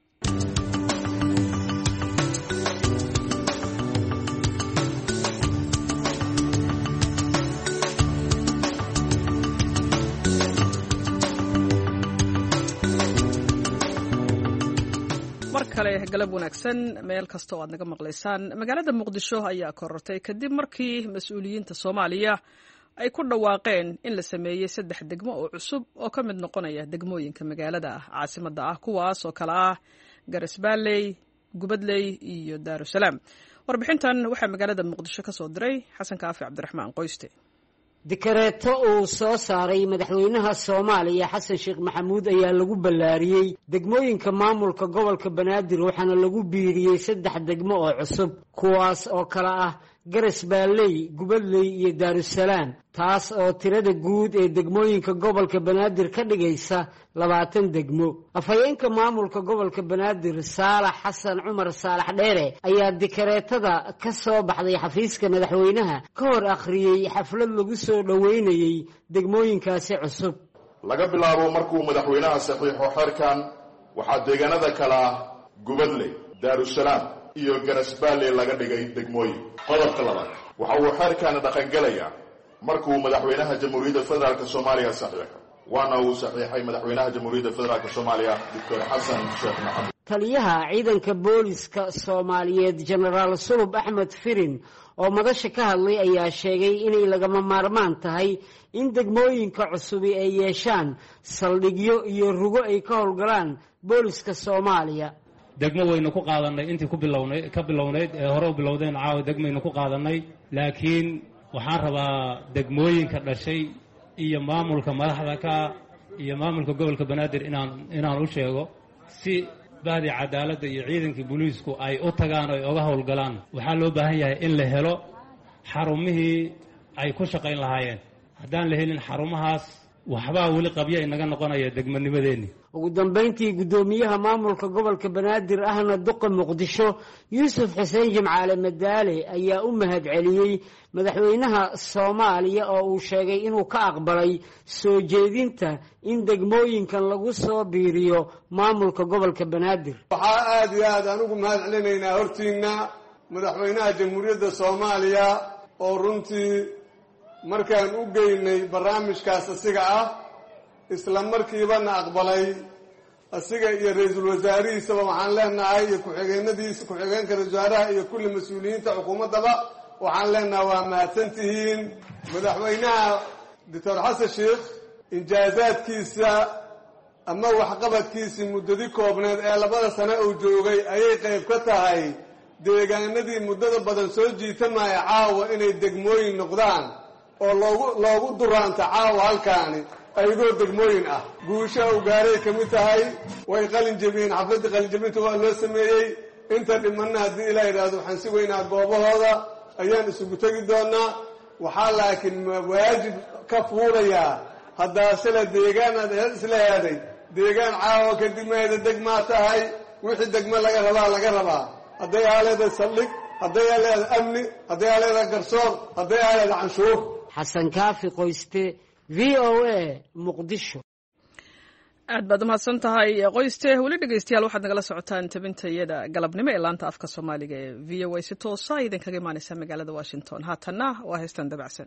kale galab wanaagsan meel kasta oo aad naga maqlaysaan magaalada muqdisho ayaa korortay kadib markii mas-uuliyiinta Soomaaliya ay ku dhawaaqeen in la sameeyay 3 degmo oo cusub oo ka mid noqonaya degmooyinka magaalada caasimadda ah kuwaas oo kala ah Garisbaalley, Gubadley iyo Daarusalaam. Warbixintan waxaa magaalada Muqdisho ka soo diray Xasan Kaafi Cabdiraxmaan Qoyste. dikareeto uu soo saaray madaxweynaha Soomaaliya Xasan Sheekh Maxamuud ayaa lagu ballaariyay degmooyinka maamulka gobolka Banaadir waxaana lagu biiriyay 3 degmo oo cusub kuwaas oo kala ah Garisbaalley, Gubadley iyo Daarusalaam taas oo tirada guud ee degmooyinka gobolka Banaadir ka dhigaysa 20 degmo. Afhayeenka maamulka gobolka Banaadir Saalax Xasan Cumar Saalax Dheere ayaa dikareetada ka soo baxday xafiiska madaxweynaha ka hor akhriyay xaflad lagu soo dhaweynayay degmooyinkaasi cusub. laga bilaabo markuu madaxweynaha saxiixo xeerkan waxaa deegaanada kala Gubadley, Daarusalaam iyo Garisbaalley laga dhigay degmooyin. qodobka labaad waxa uu xeerkan dhaqangalayaa markuu madaxweynaha Jamhuuriyadda Federaalka Soomaaliya saxiixo waana uu saxiixay madaxweynaha Jamhuuriyadda Federaalka Soomaaliya Dr. Xasan Sheekh Maxamuud. taliyaha ciidanka booliska Soomaaliyeed General Sulub Axmed Firin oo madasha ka hadlay ayaa sheegay inay lagama maarmaan tahay in degmooyinka cusub ay yeeshaan saldhigyo iyo rugo ay ka howlgalaan booliska Soomaaliya. degmo waynu ku qaadanay intii ka bilownayd ee hore u bilowdeen caawa degmaynu ku qaadanay laakiin waxaan rabaa degmooyinka dhashay iyo maamulka madaxda ka iyo maamulka gobolka Banaadir inaan u sheego si baadi cadaaladda iyo ciidankii booliisku ay u tagaan oo ay uga howlgalaan waxaa loo baahan yahay in la helo xarumihii ay ku shaqayn lahaayeen haddaan la helin xarumahaas waxbaa weli qabyo inaga noqonaya degmanimadeeni. ugu dambeyntii gudoomiyaha maamulka gobolka Banaadir ahna duqa Muqdisho Yuusuf Xuseen Jimcaale Madaale ayaa u mahadceliyay madaxweynaha Soomaaliya oo uu sheegay inuu ka aqbalay soo jeedinta in degmooyinkan lagu soo biiriyo maamulka gobolka Banaadir. waxaa aad iyo aad anigu mahadcelinaynaa hortiina madaxweynaha Jamhuuriyadda Soomaaliya oo runtii markaan u geynay barnaamijkaas asiga ah isla markiibana aqbalay asiga iyo ra'iisul wasaarihiisaba waxaan leenahay iyo ku-xigeenka ra'iisul wasaaraha iyo kulli mas-uuliyiinta xukuumaddaba waxaan leenahay waa mahadsantihiin. madaxweynaha Dr. Xasan Sheekh injaazaadkiisa ama waxqabadkiisii muddadii koobneed ee 2 sano uu joogay ayay qayb ka tahay deegaanadii muddada badan soo jiitamaya caawa inay degmooyin noqdaan oo loogu duraanta caawa halkaani ayagoo degmooyin ah. guusha uu gaaray ka mid tahay way qalin jabiyeen xafladda qalin jabinta waa loo sameeyey inta dhimanna haddii ilaa yidhaahdo waxaan si weynaa goobahooda ayaan isugu tegi doonaa. waxaa laakiin waajib ka fuulayaa haddaasela deegaanaad isla heeday deegaan caawa kadib meeda degmaa tahay wixii degmo laga rabaa hadday aaleeda saldhig hadday aaleeda amni hadday aaleeda garsoor hadday aaleeda canshuur. Xasan Kaafi Qoyste VOA Muqdisho. aad baad mahadsan tahay Qoyste. weli dhegeystayaal waxaad nagala socotaan tabintayada galabnimo ee laanta afka Soomaaliga ee VOA si toos ah idinkaga imaanaysa magaalada Washington. haatanna waa heestan dabacsan.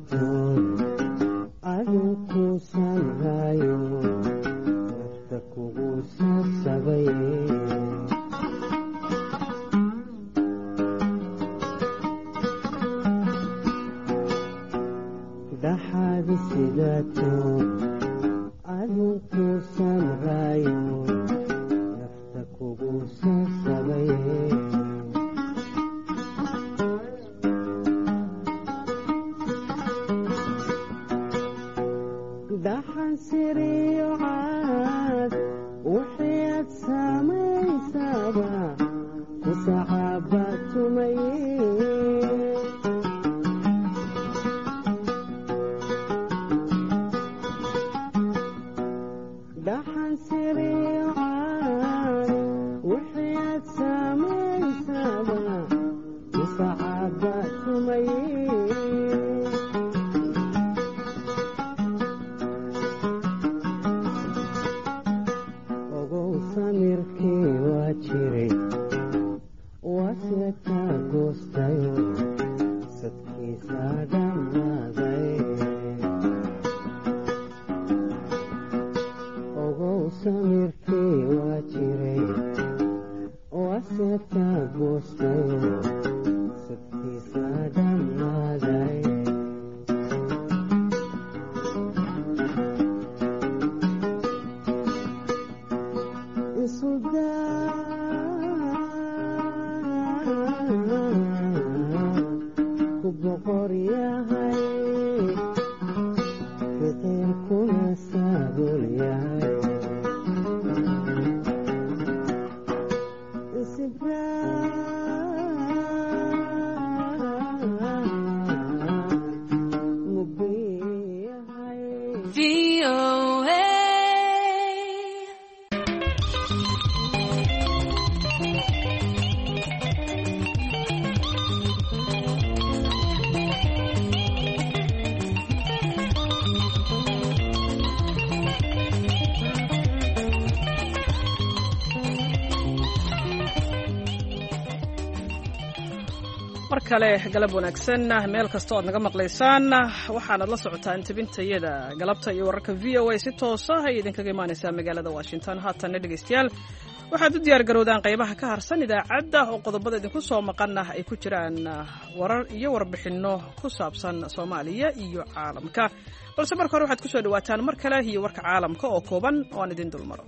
sidaatoon aduu ku samrayo nafta kugu sasabay dhaxaadi sidaatoon aduu ku samrayo nafta kugu sasabay dhaxan siriyo caad wixii aad samaysaba ku saxaaba tumaye dhaxan siriyo caad wixii aad samaysaba ku saxaaba tumaye samirkii waa jiray waase kaa goostayo sadkiisa dhammaaday ogow samirkii waa jiray waase kaa goostayo sadkiisa dhammaaday ku boqor yahay fiqirkuna saabul yahay kale galab wanaagsan meel kasta oo aad naga maqlaysaan waxaanad la socotaan tabintayada galabta iyo wararka VOA si toos ah ay idinkaga imaanaysaa magaalada Washington haatanna dhegeystayaal waxaad u diyaar garowdaan qaybaha ka harsan idaacadda oo qodobada idinku soo maqana ay ku jiraan warar iyo warbixino ku saabsan Soomaaliya iyo caalamka balse marka hore waxaad ku soo dhawaataan mar kale iyo warka caalamka oo kooban oo aan idin dulmaro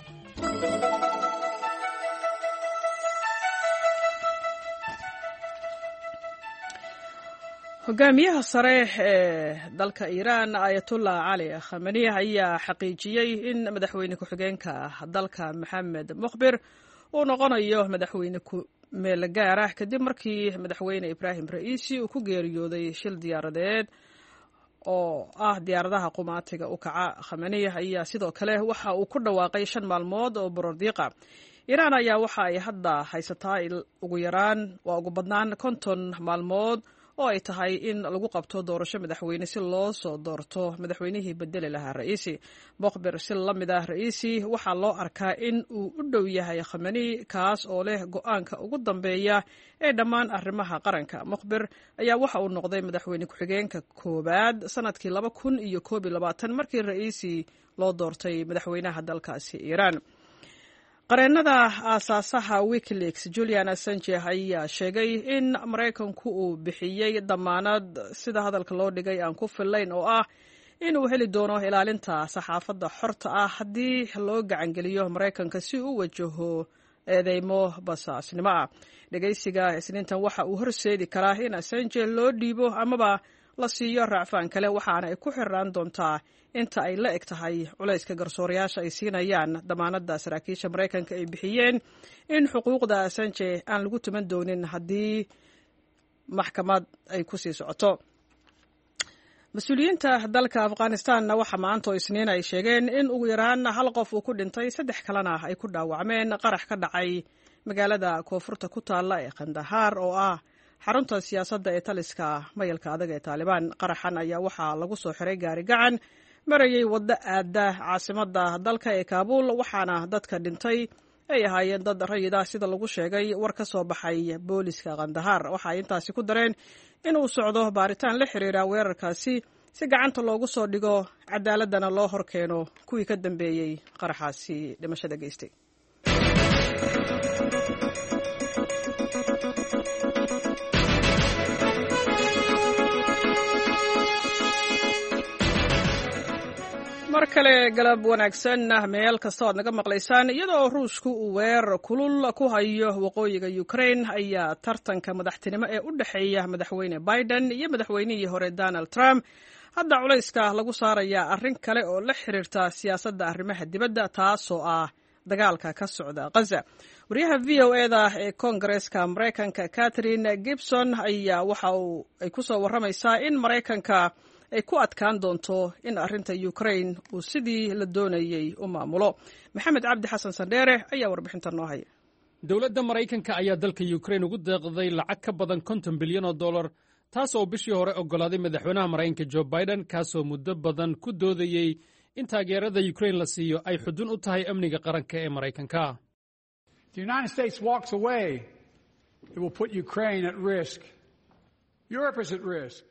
hogaamiyaha sare ee dalka Iran Ayatollah Ali Khamenei ayaa xaqiijiyay in madaxweyne ku-xigeenka dalka Mohammed Mukhbir uu noqonayo madaxweyne ku meel gaar ah kadib markii madaxweyne Ibrahim Raisi uu ku geeriyooday shil diyaaradeed oo ah diyaaradaha qumaatiga u kaca Khamenei ayaa sidoo kale waxa uu ku dhawaaqay 5 maalmood oo borordiiqa Iran ayaa waxa ay hadda haysataa ugu yaraan ugu badnaan 50 maalmood oo ay tahay in lagu qabto doorasho madaxweyne si loo soo doorto madaxweynihii bedeli lahaa Raisi Mukhbir si la mid ah Raisi waxa loo arkaa in uu u dhow yahay Khamenei kaas oo leh go'aanka ugu dambeeya ee dhammaan arrimaha qaranka Mukhbir ayaa waxa uu noqday madaxweyne ku-xigeenka koobaad sanadkii 2021 markii Raisi loo doortay madaxweynaha dalkaasi Iran qareennada aasaasaha WikiLeaks Julian Assange ayaa sheegay in Mareykanku uu bixiyay damaanad sida hadalka loo dhigay aan ku filayn oo ah in uu heli doono ilaalinta saxaafadda xorta ah haddii loo gacangeliyo Mareykanka si uu wajaho eedeymo basaasnimo ah dhageysiga isniintan waxa uu horseedi karaa in Assange loo dhiibo amaba la siiyo raacfaan kale waxaana ay ku xiraan doontaa inta ay la eg tahay culayska garsoorayaasha ay siinayaan damaanadda saraakiisha Mareykanka ay bixiyeen in xuquuqda Assange aan lagu tuman doonin haddii maxkamad ay ku sii socoto mas-uuliyiinta dalka Afghanistan waxa maanta oo Isniin ay sheegeen in ugu yaraan 1 qof uu ku dhintay 3 kalena ay ku dhaawacmeen qarax ka dhacay magaalada koonfurta ku taala ee Kandahar oo ah xarunta siyaasadda ee taliska mayalka adag ee Taliban qaraxan ayaa waxaa lagu soo xiray gaari gacan marayay wadda aada caasimadda dalka ee Kaabul waxaana dadka dhintay ay ahaayeen dad rayid ah sida lagu sheegay war ka soo baxay booliska kandahar waxa ay intaasi ku dareen inuu socdo baaritaan la xiriira weerarkaasi si gacanta loogu soo dhigo cadaaladana loo horkeeno kuwii ka dambeeyey qaraxaasi dhimashada geystay. mar kale galab wanaagsan meel kasta oad naga maqlaysaan iyadoo ruushku uu weerar kulul ku hayo waqooyiga Ukraine ayaa tartanka madaxtinimo ee u dhexeeya madaxweyne Biden iyo madaxweynihii hore Donald Trump hadda culayska lagu saaraya arrin kale oo la xiriirta siyaasadda arrimaha dibadda taasoo ah dagaalka ka socda Gaza. wariyaha VOA-da ee Koongareeska Mareykanka Catherine Gibson ayaa waxa ay ku soo waramaysaa in Mareykanka ay ku adkaan doonto in arrinta Ukraine uu sidii la doonayay u maamulo. Maxamed Cabdi Xasan Sandheere ayaa warbixintan noo haya. Dowladda Mareykanka ayaa dalka Ukraine ugu deeqday lacag ka badan $50 bilyan taas oo bishii hore oggolaaday madaxweynaha Mareykanka Joe Biden kaasoo muddo badan ku doodayay in taageerada Ukraine la siiyo ay xudun u tahay amniga qaranka ee Mareykanka. The United States walks away, it will put Ukraine at risk. Europe is at risk.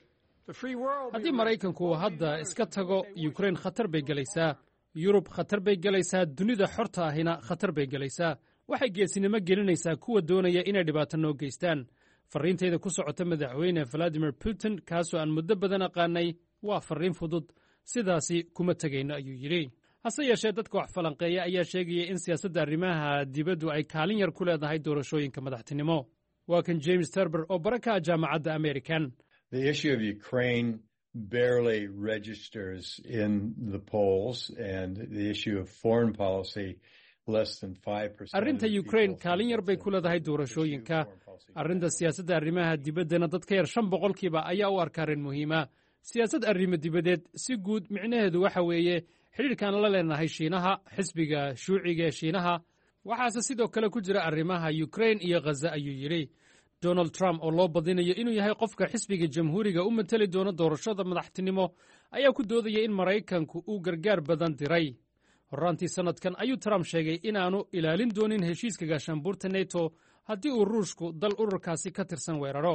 haddii Maraykanku hadda iska tago Ukraine khatar bay gelaysaa, Yurub khatar bay gelaysaa, dunida xorta ahina khatar bay gelaysaa. waxay geesinimo gelinaysaa kuwa doonaya inay dhibaato noo geystaan. Fariintayda ku socota madaxweyne Vladimir Putin kaasoo aan muddo badan aqaanay waa fariin fudud, sidaasi kuma tegayno ayuu yidhi. hase yeeshee dadka wax falanqeeya ayaa sheegaya in siyaasadda arrimaha dibaddu ay kaalin yar ku leedahay doorashooyinka madaxtinimo. waa kan James Terber oo baraka jaamacadda American. The issue of Ukraine barely registers in the polls, and the issue of foreign policy less than 5%. Arrinta Ukraine kaalin yar bay ku leedahay doorashooyinka. Arrinta siyaasadda arrimaha dibaddana dadka yar 5% ayaa u arka arrin muhiima. Siyaasad arrimo dibadeed si guud micnaheedu waxa weeye xiriirkan la leenahay Shiinaha, xisbiga shuuciga ee Shiinaha. waxaase sidoo kale ku jira arrimaha Ukraine iyo Gaza ayuu yidhi. Donald Trump oo loo badinayo inuu yahay qofka xisbiga jamhuuriga u matali doono doorashada madaxtinimo ayaa ku doodaya in Maraykanku uu gargaar badan diray. Horaantii sanadkan ayuu Trump sheegay inaanu ilaalin doonin heshiiska gaashaanbuurta NATO haddii uu Ruushku dal ururkaasi ka tirsan weeraro.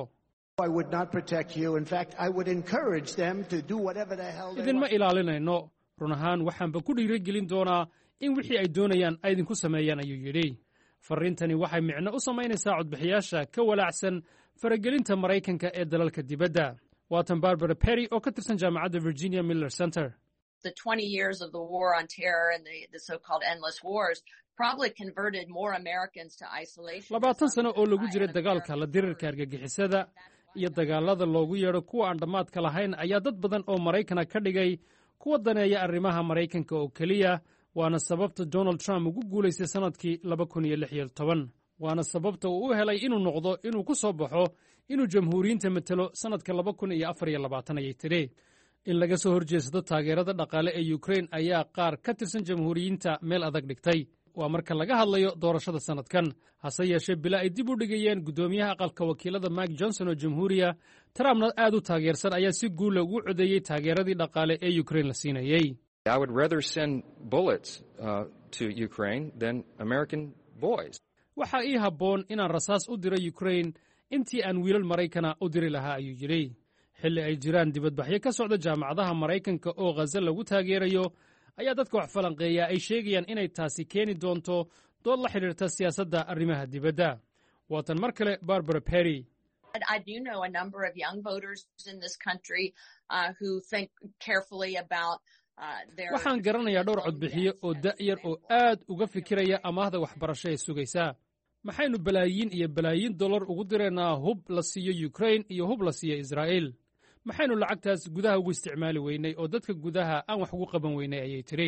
idinma ilaalinayno, run ahaan waxaanba ku dhiirigelin doonaa in wixii ay doonayaan ay idinku sameeyaan ayuu yidhi. Fariintani waxay micno u samaynaysaa codbixiyaasha ka walaacsan faragelinta Maraykanka ee dalalka dibadda. Waatan Barbara Perry oo ka tirsan jaamacadda Virginia Miller Center. The 20 years of the war on terror and the so-called endless wars probably converted more Americans to isolation. 20 sano oo lagu jiray dagaalka la dirirka argagixisada iyo dagaalada loogu yeedho kuwa aan dhammaadka lahayn ayaa dad badan oo Maraykana ka dhigay kuwa daneeya arrimaha Maraykanka oo keliya. waana sababta Donald Trump ugu guulaystay sanadkii 2016. waana sababta uu u helay inuu noqdo inuu ku soo baxo inuu jamhuuriyiinta matalo sanadka 2024 ayay tidhi. in laga soo horjeedsado taageerada dhaqaale ee Ukraine ayaa qaar ka tirsan jamhuuriyiinta meel adag dhigtay. waa marka laga hadlayo doorashada sanadkan. hase yeeshee bila ay dib u dhigayeen guddoomiyaha aqalka wakiilada Mike Johnson oo jamhuuriya, Trumpna aad u taageersan ayaa si guul ugu codeeyey taageeradii dhaqaale ee Ukraine la siinayay. I would rather send bullets to Ukraine than American boys. Waxa ii habboon inaan rasaas u diro Ukraine intii aan wiilal Maraykana u diri lahaa ayuu yidhi. xilli ay jiraan dibadbaxyo ka socda jaamacadaha Maraykanka oo Gaza lagu taageerayo ayaa dadka wax falanqeeya ay sheegayaan inay taasi keeni doonto dood la xiriirta siyaasadda arrimaha dibadda. waatan mar kale Barbara Perry. I do know a number of young voters in this country who think carefully about waxaan garanayaa dhowr codbixiye oo da'yar oo aad uga fikiraya amaahda waxbarasho ee sugaysaa. maxaynu balaayiin iyo balaayiin dollar ugu diraynaa hub la siiyo Ukraine iyo hub la siiyo Israa'iil? maxaynu lacagtaas gudaha ugu isticmaali weynay oo dadka gudaha aan wax ugu qaban weynay ayay tiri.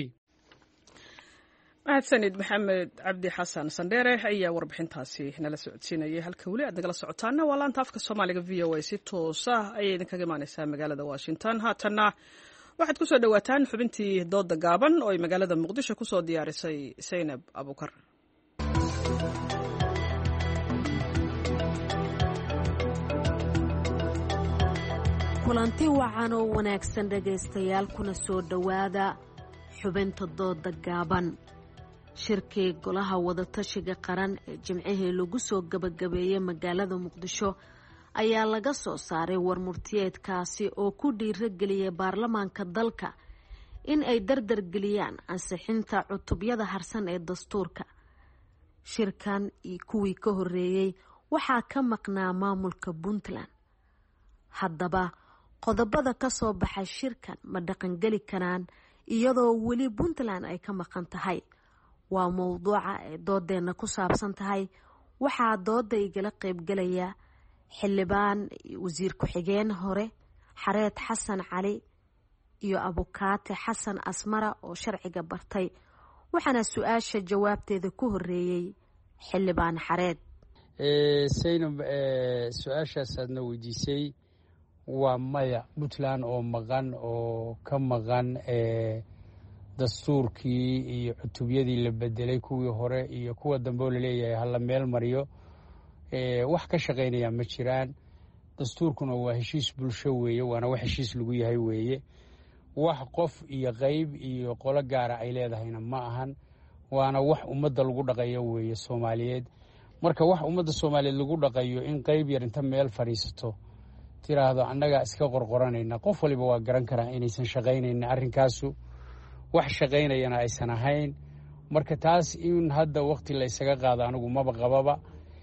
mahadsanid Maxamed Cabdi Xasan Sandheere ayaa warbixintaasi nala socodsiinayay. halka weli aad nagala socotaana waa laanta afka Soomaaliga VOA si toos ah ayay idinkaga imaanaysaa magaalada Washington. haatanna waxaad ku soo dhawaataan xubintii dooda gaaban oo ay magaalada Muqdisho ku soo diyaarisay Zainab Abukar. kulanti wacan oo wanaagsan dhegaystayaal kuna soo dhowaada xubinta dooda gaaban. shirkii golaha wadatashiga qaran ee jimcihii lagu soo gabagabeeyey magaalada muqdisho ayaa laga soo saaray warmurtiyeedkaasi oo ku dhiirageliyay baarlamaanka dalka in ay dardargeliyaan ansixinta cutubyada harsan ee dastuurka. shirkan iyo kuwii ka horeeyey waxaa ka maqnaa maamulka Puntland. haddaba qodobada ka soo baxay shirkan ma dhaqangeli karaan iyadoo weli Puntland ay ka maqan tahay? waa mowduuca ay doodeena ku saabsan tahay. waxaa dooda igala qaybgalaya xildhibaan wasiir ku-xigeen hore Xareed Xasan Cali iyo abukaate Xasan Asmara oo sharciga bartay. waxaana su-aasha jawaabteeda ku horeeyey xildhibaan Xareed. Saynab, su-aashaas aadna weydiisay waa maya. Puntland oo maqan oo ka maqan dastuurkii iyo cutubyadii la bedelay kuwii hore iyo kuwa dambe oo laleeyahay hala meel mariyo wax ka shaqaynaya ma jiraan. dastuurkuna waa heshiis bulsho weeye, waana wax heshiis lagu yahay weeye. wax qof iyo qayb iyo qolo gaara ay leedahayna ma ahan. waana wax ummadda lagu dhaqayo weeye Soomaaliyeed. marka wax ummadda Soomaaliyeed lagu dhaqayo in qayb yar inta meel fadhiisato tiraahdo annaga iska qorqoranayna, qof waliba waa garan karaa inaysan shaqaynayna arrinkaasu wax shaqaynayana aysan ahayn. marka taas in hadda waqti la isaga qaado anigu maba qababa.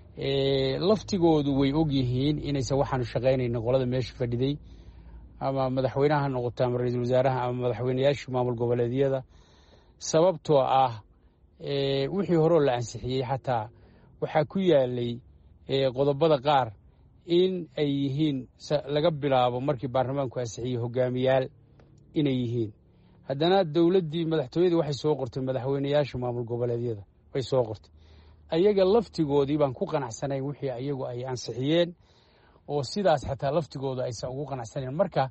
laftigoodu way ogyihiin inaysan waxaanu shaqaynayna qolada meesha fadhiday, ama madaxweynaha noqoto ama ra-iisul wasaaraha ama madaxweynayaasha maamul goboleedyada. sababtoo ah wixii horeo la ansixiyey xataa waxaa ku yaalay qodobada qaar in ay yihiin laga bilaabo markii baarlamaanku ansixiyey hogaamiyaal inay yihiin. haddana dowladdii madaxtooyadii waxay soo qortay madaxweynayaasha maamul goboleedyada way soo qortay. ayaga laftigoodii baan ku qanacsanayn wixii ayagu ay ansixiyeen, oo sidaas xataa laftigooda aysan ugu qanacsanayn. marka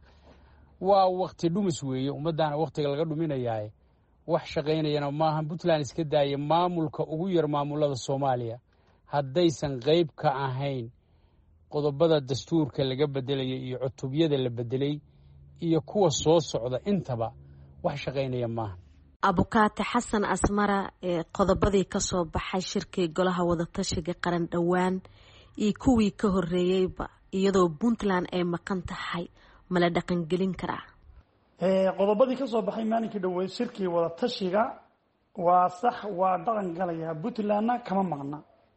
waa waqti dhumis weeye, ummaddaana waqtiga laga dhuminayaa. wax shaqaynayana maahan. Puntland iska daaya maamulka ugu yar maamulada Soomaaliya haddaysan qayb ka ahayn qodobada dastuurka laga bedelaya iyo cutubyada la bedelay iyo kuwa soo socda intaba wax shaqaynaya maahan. abukaate Xasan Asmara, qodobadii ka soo baxay shirkii golaha wadatashiga qaran dhowaan iyo kuwii ka horeeyeyba iyadoo Puntland ay maqan tahay ma la dhaqangelin karaa? qodobadii ka soo baxay maalinkii dhoweyd shirkii wadatashiga waa sax, waa dhaqan galayaa. Puntlandna kama maqna.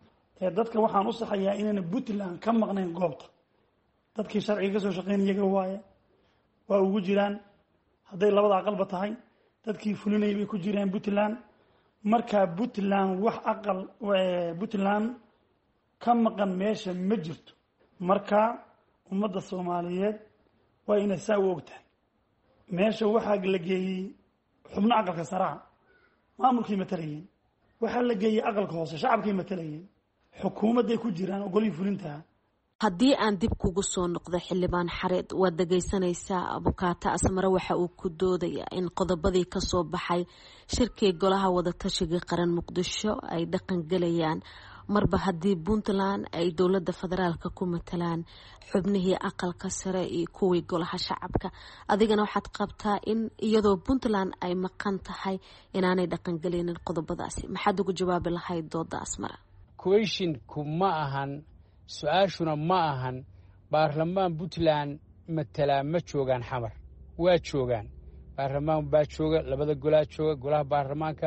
dadka waxaan u saxayaa inayna Puntland ka maqnayn goobta. dadkii sharciga ka soo shaqeynayaga waaye waa ugu jiraan. hadday labada aqalba tahay dadkii fulinayay bay ku jiraan Puntland. marka Puntland wax aqal Puntland ka maqan meesha ma jirto. marka ummadda Soomaaliyeed waa inay saa u ogtahay. meesha waxaa la geeyey xubno aqalka saraha maamulkii matalayeen, waxaa la geeyey aqalka hoose shacabkii matalayeen, xukuumadday ku jiraan oo golihii fulintaha. haddii aan dib kugu soo noqdo xildhibaan Xareed, waad dhagaysanaysaa abukaate Asmara waxa uu ku doodayaa in qodobadii ka soo baxay shirkii golaha wadatashiga qaran Muqdisho ay dhaqan galayaan marba haddii Puntland ay dowladda federaalka ku matalaan xubnihii aqalka sare iyo kuwii golaha shacabka. adigana waxaad qabtaa in iyadoo Puntland ay maqan tahay inaanay dhaqan galinin qodobadaasi. maxaad ugu jawaabi lahayd dooda Asmara? Question-ku ma ahan, su-aashuna ma ahan baarlamaan Puntland matalaa ma joogaan xamar. waa joogaan. baarlamaan baa jooga, labada golaa jooga, golaha baarlamaanka,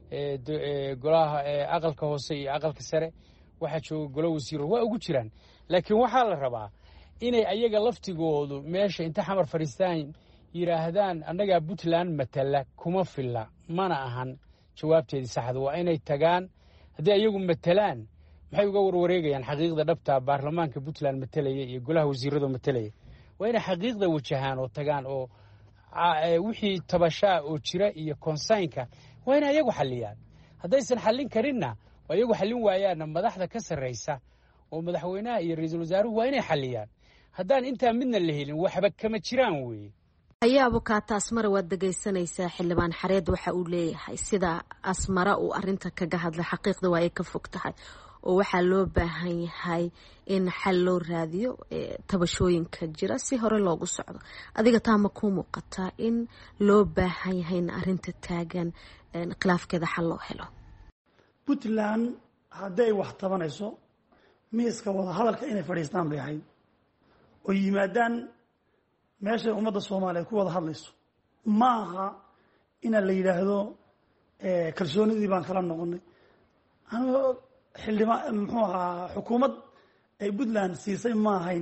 golaha aqalka hoose iyo aqalka sare, waxaa jooga golo wasiiro, waa ugu jiraan. laakiin waxaa la rabaa inay ayaga laftigoodu meesha inta xamar fadhiistaan yidhaahdaan annagaa Puntland matala kuma filla. mana ahan jawaabteedii saxda. waa inay tagaan. haddii ayagu matalaan maxay uga warwareegayaan xaqiiqda dhabtaa baarlamaanka Puntland matalaya iyo golaha wasiirada matalaya? waa inay xaqiiqda wajahaan oo tagaan oo wixii tabashaa oo jira iyo konsaynka waa inay ayagu xalliyaan. haddaysan xallin karinna waa iyagu xallin waayaanna madaxda ka sarraysa oo madaxweynaha iyo ra-iisul wasaaruhu waa inay xalliyaan. haddaan intaa midna la helin waxba kama jiraan weeye. ayaa abukaate Asmara waad dhagaysanaysaa. xildhibaan Xareed waxa uu leeyahay sida Asmara uu arinta kaga hadlay xaqiiqda waa ay ka fog tahay oo waxaa loo baahan yahay in xal loo raadiyo tabashooyinka jira si hore loogu socdo. adiga taa ma kuu muuqataa in loo baahan yahay in arinta taagan khilaafkeeda xal loo helo? puntland haddii ay wax tabanayso miiska wadahadalka inay fadhiistaan bay ahayd oo yimaadaan meeshay ummadda soomaaliyeed ku wada hadlayso ma aha inaan la yidhaahdo kalsoonidii baan kala noqonay anigoo xildhibaan muxuu ahaa xukuumad ay puntland siisay ma ahayn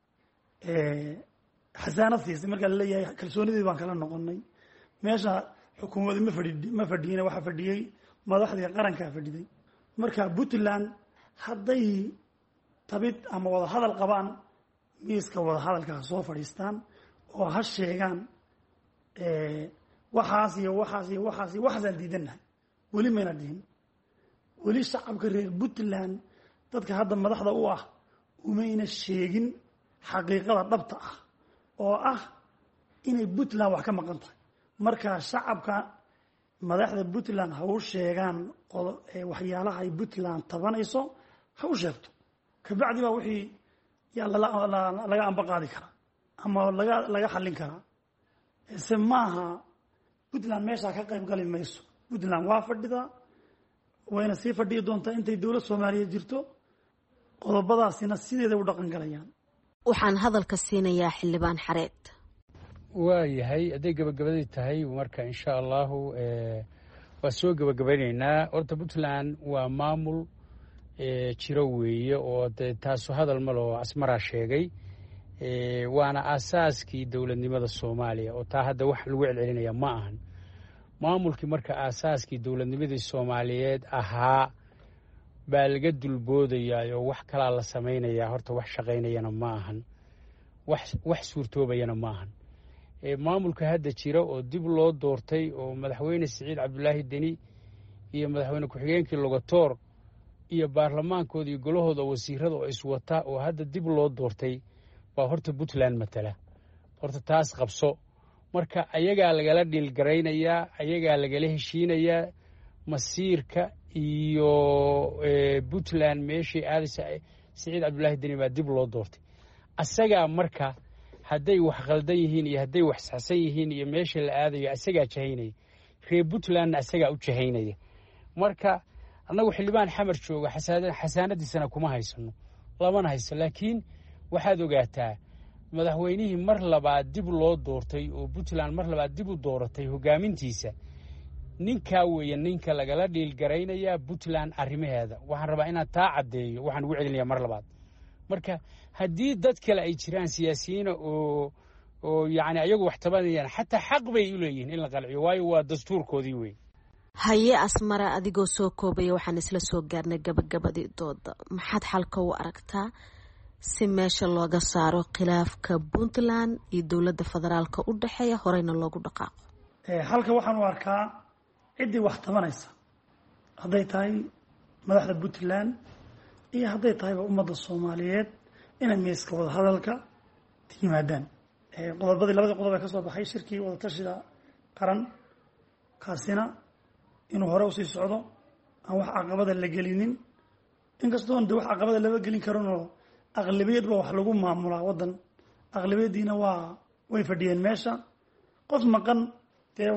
xasaanad siisay markaa laleeyahay kalsoonidii baan kala noqonay meesha xukuumadii ma fadhiyina waxaa fadhiyey madaxdii qarankaa fadhiday marka puntland hadday tabid ama wada hadal qabaan miiska wada hadalkaa soo fadhiistaan oo ha sheegaan waxaas iyo waxaas iyo waxaas iyo waxaasaan diidannahay weli mayna dhihin weli shacabka reer puntland dadka hadda madaxda u ah umayna sheegin xaqiiqada dhabta ah oo ah inay puntland wax ka maqan tahay marka shacabka madaxda puntland ha u sheegaan waxyaalaha ay puntland tabanayso ha u sheegto kabacdi baa wixii yaa laga amba qaadi karaa ama laga xallin karaa ise maaha puntland meeshaa ka qayb gali mayso puntland waa fadhidaa wayna sii fadhiyi doontaa intay dowlad soomaaliyeed jirto qodobadaasina sideeda u dhaqan galayaan waxaan hadalka siinayaa xildhibaan xareed waayahay hadday gabagabadii tahay marka insha allahu waa soo gabagabaynaynaa horta puntland waa maamul jiro weeye oo de taasu hadal maloo asmaraa sheegay waana aasaaskii dowladnimada soomaaliya oo taa hadda wax lagu celcelinaya ma ahan maamulkii marka aasaaskii dowladnimadii soomaaliyeed ahaa baa laga dulboodayaa oo wax kalaa la samaynayaa horta wax shaqaynayana ma ahan wax suurtoobayana ma ahan maamulka hadda jira oo dib loo doortay oo madaxweyne siciid cabdulaahi deni iyo madaxweyne ku-xigeenkii logatoor iyo baarlamaankooda iyo golahooda wasiirada oo iswata oo hadda dib loo doortay baa horta puntland matala horta taas qabso marka ayagaa lagala dhiilgaraynayaa ayagaa lagala heshiinayaa masiirka iyo puntland meeshii aadaysa siciid cabdulaahi deni baa dib loo doortay asagaa marka hadday wax khaldan yihiin iyo hadday wax saxsan yihiin iyo meesha la aadayo asagaa jahaynaya reer puntlandna asagaa u jahaynaya marka annagu xildhibaan xamar jooga xasaanadiisana kuma haysano lamana hayso laakiin waxaad ogaataa madaxweynihii mar labaad dib loo doortay oo puntland mar labaad dib u dooratay hogaamintiisa ninkaa weeye ninka lagala dhiilgaraynayaa puntland arrimaheeda waxaan rabaa inaan taa caddeeyo waxaan ugu celinayaa mar labaad marka haddii dad kale ay jiraan siyaasiyiina oo yacni ayagu wax tabanayaan xataa xaq bay u leeyihiin in la qalciyo waayo waa dastuurkoodii wey haye asmara adigoo soo koobaya waxaan isla soo gaarnay gabagabadii dooda maxaad xalka u aragtaa si meesha looga saaro khilaafka puntland iyo dowladda federaalka u dhexeeya horeyna loogu dhaqaaqo halka waxaan u arkaa ciddii wax tabanaysa hadday tahay madaxda puntland iyo hadday tahayba ummadda soomaaliyeed inay miiska wada hadalka yimaadaan labadii qodob ee ka soo baxay shirkii wadatashiga qaran kaasina inuu hore usii socdo aan wax caqabada la gelinin inkastoon de wax caqabada lama gelin karinoo aqlabiyad baa wax lagu maamulaa waddan aqlabiyaddiina way fadhiyeen meesha qof maqan dee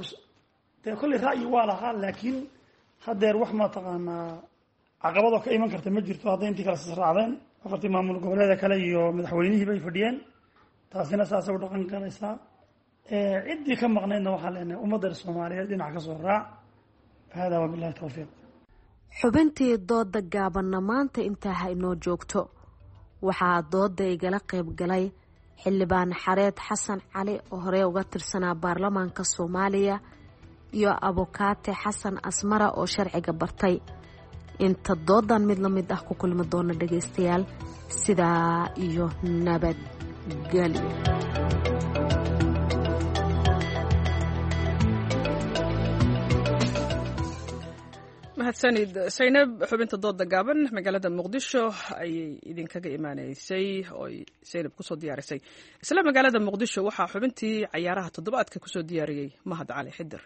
dee kolley ra'yi waa lahaa laakiin haddeer wax mataqaanaa caqabadoo ka iman karta ma jirto hadday intii kale sisraacdeen afartii maamul goboleeda kale iyo madaxweynihii bay fadhiyeen taasina saasay u dhaqan galaysaa ciddii ka maqnaydna waxaan leenahay ummadda soomaaliyeed dhinac ka soo raac hada wabilahi towfiiq xubintii dooda gaabanna maanta intaa ha inoo joogto waxaa dooda igala qayb galay xildhibaan xareed xasan cali oo horey uga tirsanaa baarlamaanka soomaaliya iyo abukaate xasan asmara oo sharciga bartay inta doodan mid la mid ah ku kulmi doona dhagaystayaal sidaa iyo nabadgelyo mahadsanid saynab xubinta dooda gaaban magaalada muqdisho ayay idinkaga imaaneysay oo saynab kusoo diyaarisay isla magaalada muqdisho waxaa xubintii cayaaraha toddobaadka kusoo diyaariyey mahad cali xidir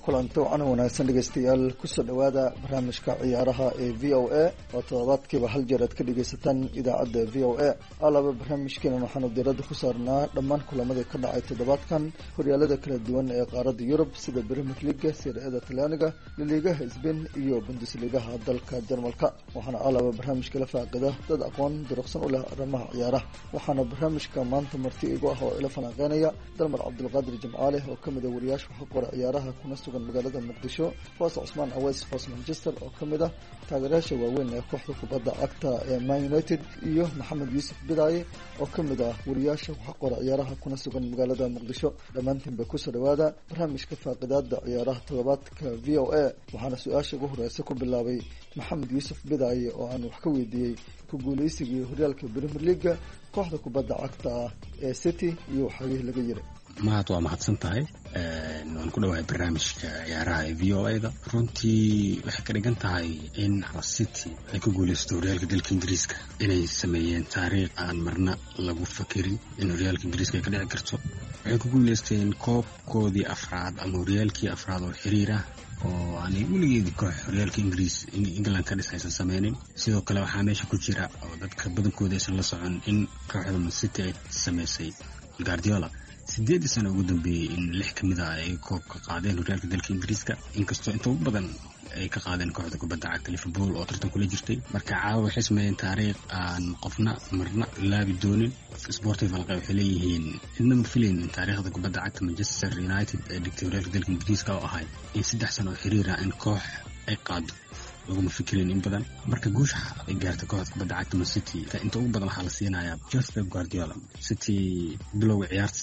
kulanti wacan wanaagsan dhegeystayaal kusoo dhawaada barnaamijka ciyaaraha ee v o a oo toddobaadkiiba hal jeer aad ka dhegeysataan idaacadda v o a alaba barnaamijkeena waxaanu diiradda ku saarnaa dhammaan kulamadii ka dhacay toddobaadkan horyaalada kala duwan ee qaaradda yurub sida Premier League, Serie A Talyaaniga, Liigaha Spain iyo Bundesligaha dalka Jarmalka. waxaana alaba barnaamijka la faaqida dad aqoon durugsan u leh arrimaha ciyaaraha. waxaana barnaamijka maanta marti igu ah oo ila falanqeynaya Dalmar Cabdulqaadir Jimcaale oo kamid ah wariyaasha wax qora ciyaaraha kuna sugan magaalada Muqdisho, Foos Cusmaan Aweys Foos Manchester oo kamid ah taageerayaasha waaweyn ee kooxda kubadda cagta ee Man United, iyo Maxamed Yuusuf Bidaaye oo kamid ah wariyaasha wax qora ciyaaraha kuna sugan magaalada Muqdisho. dhammaantiinba kusoo dhawaada barnaamijka faaqidaada ciyaaraha toddobaadka v o a. waxaana su-aasha ugu horeysa ku bilaabay Maxamed Yuusuf Bidaaye oo aan wax ka weydiiyey ku guuleysigii horyaalka Premier League kooxda kubadda cagta ee City iyo waxyaabihii laga yiri. mahad waa mahadsan tahay. waan ku dhawahay barnaamijka ciyaaraha ee v o a-da. runtii waxay ka dhigan tahay in City ay ku guuleysto horyaalka dalka Ingiriiska inay sameeyeen taariikh aan marna lagu fakirin in horyaalka Ingiriiska ay ka dhici karto. waxay ku guuleysteen koobkoodii afraad ama horyaalkii afraad oo xiriir ah oo aanay weligeed koox horyaalka England ka dhisaysan sameynin. sidoo kale waxaa meesha ku jira oo dadka badankooda aysan la socon in kooxda Man City ay sameysay Guardiola 8 sano ugu dambeeyay in 6 kamid ah ay koobka qaadeen horyaalka dalka Ingiriiska, inkastoo inta ugu badan ay ka qaadeen kooxda kubadda cagta Liverpool oo tartan kula jirtay. marka caawa waxay sameeyeen taariikh aan qofna marna laabi doonin. Sportive waxay leeyihiin inna ma filayn in taariikhda kubadda cagta Manchester United ee dhigtay horyaalka dalka Ingiriiska oo ahay in 3 sano xiriir ah in koox ay qaado laguma fikirin in badan. marka guusha ay gaartay kooxda kubadda cagta Man City inta ugu badan waxaa la siinayaa Joseph Guardiola. City bilowga ciyaarta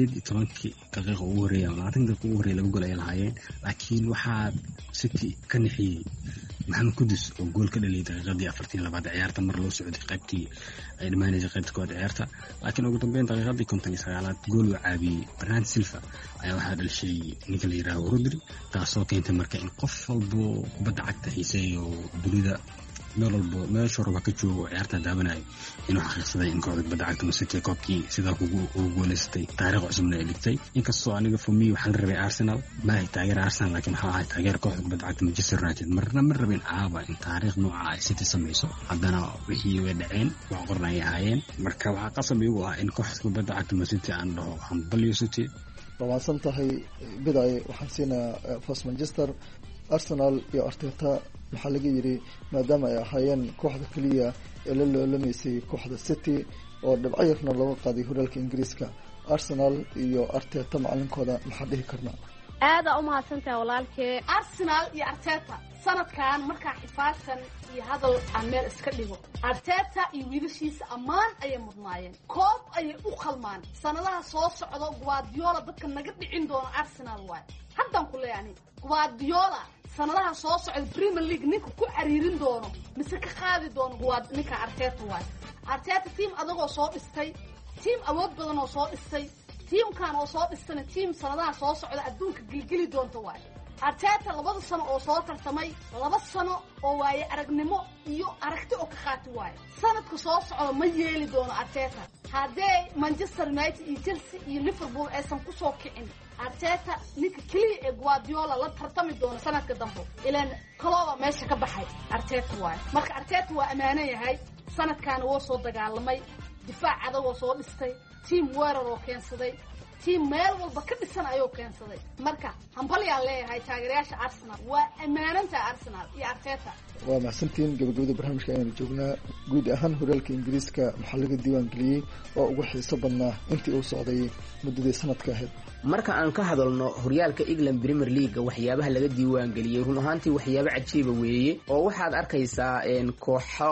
18 daqiiqo ugu horeeya 20 daqiiqo ugu horeeya lagu gool ay lahaayeen, laakiin waxaa City ka nixiyay Maxamed Kudus oo gool ka dhaliyay daqiiqadii 42 ciyaarta mar loo socday qaybtii ay dhamaanaysa qaybta kooxda ciyaarta. laakiin ugu dambeyn daqiiqadii 59 gool uu caabiyay Bernardo Silva ayaa waxaa dhalishay ninka la yiraahdo Rodri, taasoo keentay marka in qof walbo kubadda cagta xiiseeyo dunida meel walbo meesha raba ka joogo ciyaarta daawanayo inuu xaqiiqsaday in kooxda kubadda cagta Man City koobkii sidaa ugu guuleystay taariikh cusubna ay dhigtay. inkastoo aniga fumi waxaan rabay Arsenal ma ay taageer Arsenal, laakiin waxa ay taageer kooxda kubadda cagta Manchester United. marna ma rabin caaba in taariikh nooca ay City sameyso. haddana wixii way dhaceen wax qornay ahaayeen. marka waxaa qasab igu ah in kooxda kubadda cagta Man City aan dhaho hambalyo City. waasan tahay Bidaaye. waxaan siinaa Foos Manchester, Arsenal iyo Arteta waxaa laga yiri maadaama ay ahaayeen kooxda kaliya ee la loolamaysay kooxda City oo dhibco yarna looga qaaday horyaalka Ingiriiska. Arsenal iyo Arteta macalinkooda maxaa dhihi karnaa? aada u mahadsantahay walaalkee. Arsenal iyo Arteta sanadkan markaa xifaashan iyo hadal aan meel iska dhigo, Arteta iyo wiilashiisa ammaan ayay mudnaayeen, koob ayay u qalmaan. sanadaha soo socda Guardiola dadka naga dhicin doono Arsenal waay. haddaan ku leeyahay Guardiola sanadaha soo socda Premier League ninka ku cariirin doono mise ka qaadi doono ninka Arteta waay. Arteta team adagoo soo dhistay, team awood badan oo soo dhistay, teamkan oo soo dhistana team sanadaha soo socda adduunka gilgili doonto waay. Arteta 2 sano oo soo tartamay, 2 sano oo waaye aragnimo iyo aragti oo ka qaati waay. sanadka soo socda ma yeeli doono Arteta haddii Manchester United iyo Chelsea iyo Liverpool aysan ku soo kicin. Arteta ninka kaliya ee Guardiola la tartami doono sanadka dambe ilaan kalooba meesha ka baxay Arteta waay. marka Arteta waa ammaano yahay. sanadkan wuu soo dagaalamay, difaac adag oo soo dhistay, team weerar oo keensaday, team meel walba ka dhisan ayuu keensaday. marka hambalyaa leeyahay taageerayaasha Arsenal. waa ammaananta Arsenal iyo Arteta. waa mahadsantiin. gabagabada barnaamijka ayaynu joognaa. guud ahaan horyaalka Ingiriiska maxaa laga diiwaan geliyey oo ugu xiiso badnaa intii uu socday muddadii sanadka ahayd? marka aan ka hadalno horyaalka England Premier League waxyaabaha laga diiwaan geliyey run ahaantii waxyaabo cajiiba weeye oo waxaad arkaysaa kooxo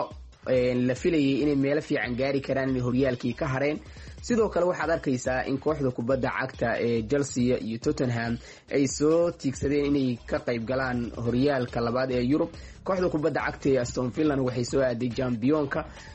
la filayay inay meelo fiican gaari karaan inay horyaalkii ka hareen. sidoo kale waxaad arkaysaa in kooxda kubadda cagta ee Chelsea iyo Tottenham ay soo tiigsadeen inay ka qayb galaan horyaalka labaad ee Yurub. kooxda kubadda cagta ee Aston Villa waxay soo aaday championka.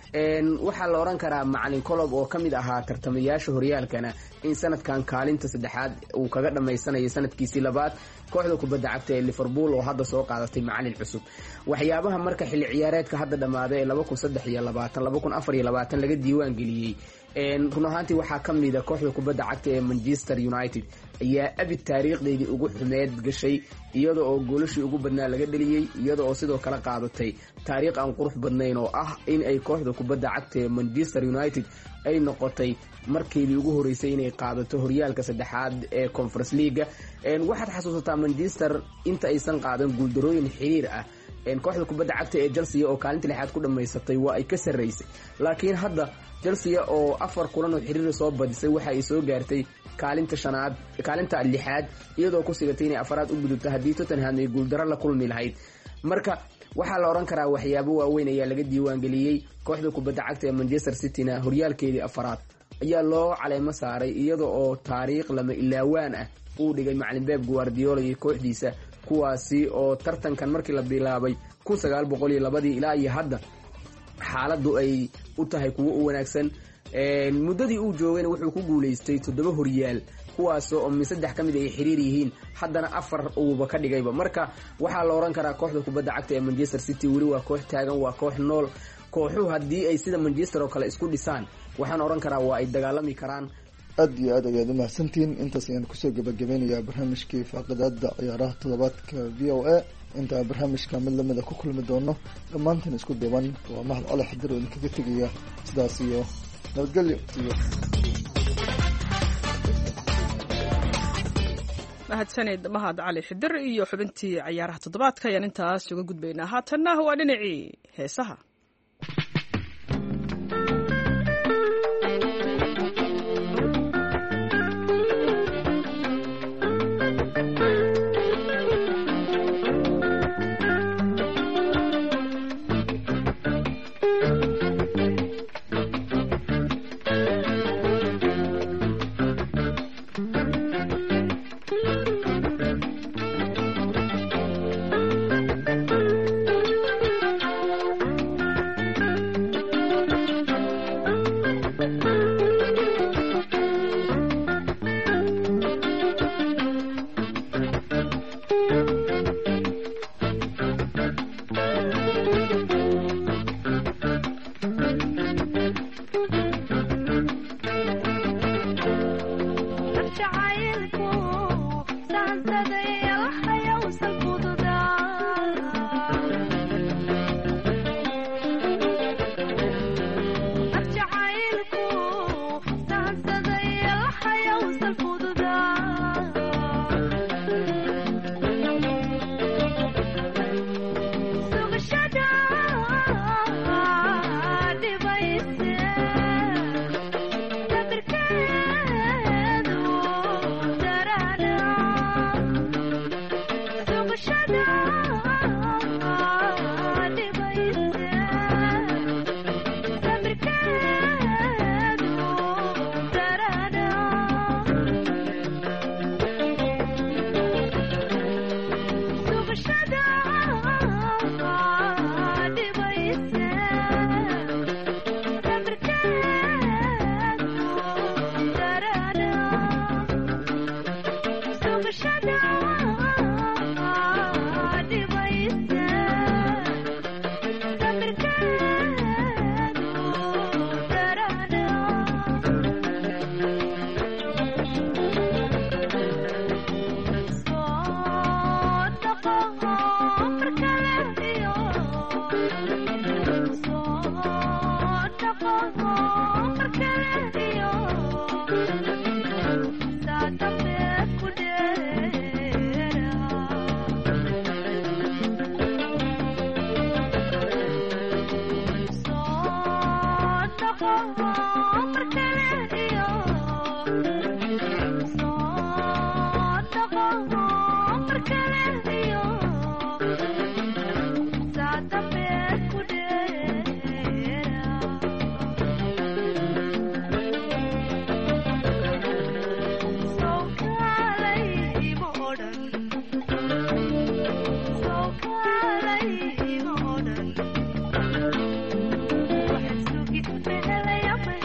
waxaa la oran karaa macalin Klopp oo kamid ahaa tartamayaasha horyaalkana in sanadkan kaalinta 3aad uu kaga dhameysanayo sanadkiisii labaad. kooxda kubadda cagta ee Liverpool oo hadda soo qaadatay macalin cusub. waxyaabaha marka xilli ciyaareedka hadda dhamaaday ee 2023 2024 laga diiwaan geliyay run ahaantii waxaa ka mida kooxda kubadda cagta ee Manchester United ayaa abid taariikhdeedii ugu xumeed gashay iyada oo goolashii ugu badnaa laga dhaliyay iyada oo sidoo kale qaadatay taariikh aan qurux badnayn oo ah in ay kooxda kubadda cagta ee Manchester United ay noqotay markeedii ugu horeysay inay qaadato horyaalka saddexaad ee Conference League. waxaad xasuusataa Manchester inta aysan qaadan guuldarooyin xiriir ah kooxda kubadda cagta ee Chelsea oo kaalinta lixaad ku dhameysatay waa ay ka sareysay, laakiin hadda Chelsea oo 4 kulan oo xiriir soo badisay waxa ay soo gaartay kaalinta lixaad iyadoo ku sigatay inay afaraad u gudubto haddii Tottenham ay guuldaro la kulmi lahayd. marka waxaa la oran karaa waxyaabo waaweyn ayaa laga diiwaan geliyay kooxda kubadda cagta ee Manchester City-na horyaalkeedii afaraad ayaa loo caleemo saaray iyada oo taariikh lama ilaawaan ah uu dhigay macallin Pep Guardiola iyo kooxdiisa, kuwaasi oo tartankan markii la bilaabay 1902 ilaa iyo hadda xaaladdu ay u tahay kuwo u wanaagsan. muddadii uu joogayna wuxuu ku guuleystay 7 horyaal kuwaas oo saddex ka mid ay xiriir yihiin, haddana 4 uuba ka dhigayba. marka waxaa la oran karaa kooxda kubadda cagta ee Manchester City weli waa koox taagan, waa koox nool. kooxuhu haddii ay sida Manchester oo kale isku dhisaan waxaan oran karaa waa ay dagaalami karaan. aad iyo aad ayaad umahadsantihiin. intaas ayaan kusoo gabagabeynayaa barnaamijkii faaqidaada ciyaaraha toddobaadka VOA. intaa barnaamijka mid lamida ku kulmi doono dhammaantan isku duuban waa Mahad Cali Xadir oo idinkaga tegaya sidaas iyo nabadgelyo. mahadsanid Mahad Cali Xadir iyo xubintii ciyaaraha toddobaadka ayaan intaas uga gudbaynaa. haatanna waa dhinacii heesaha.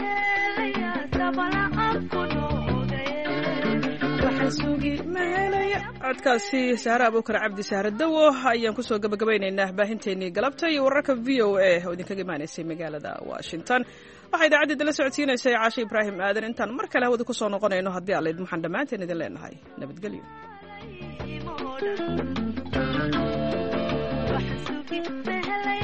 sugi meelay codkaasi sahre abuukar cabdi sahre dawo ayaan kusoo gabagabaynaynaa baahinteenii galabta iyo wararka v o a oo idinkaga imaanaysay magaalada washington waxaa idaacaddii la socodsiinaysay caashe ibraahim aadan intaan mar kale hawada kusoo noqonayno haddii alla idin waxaan dhammaanteen idin leenahay nabadgelyo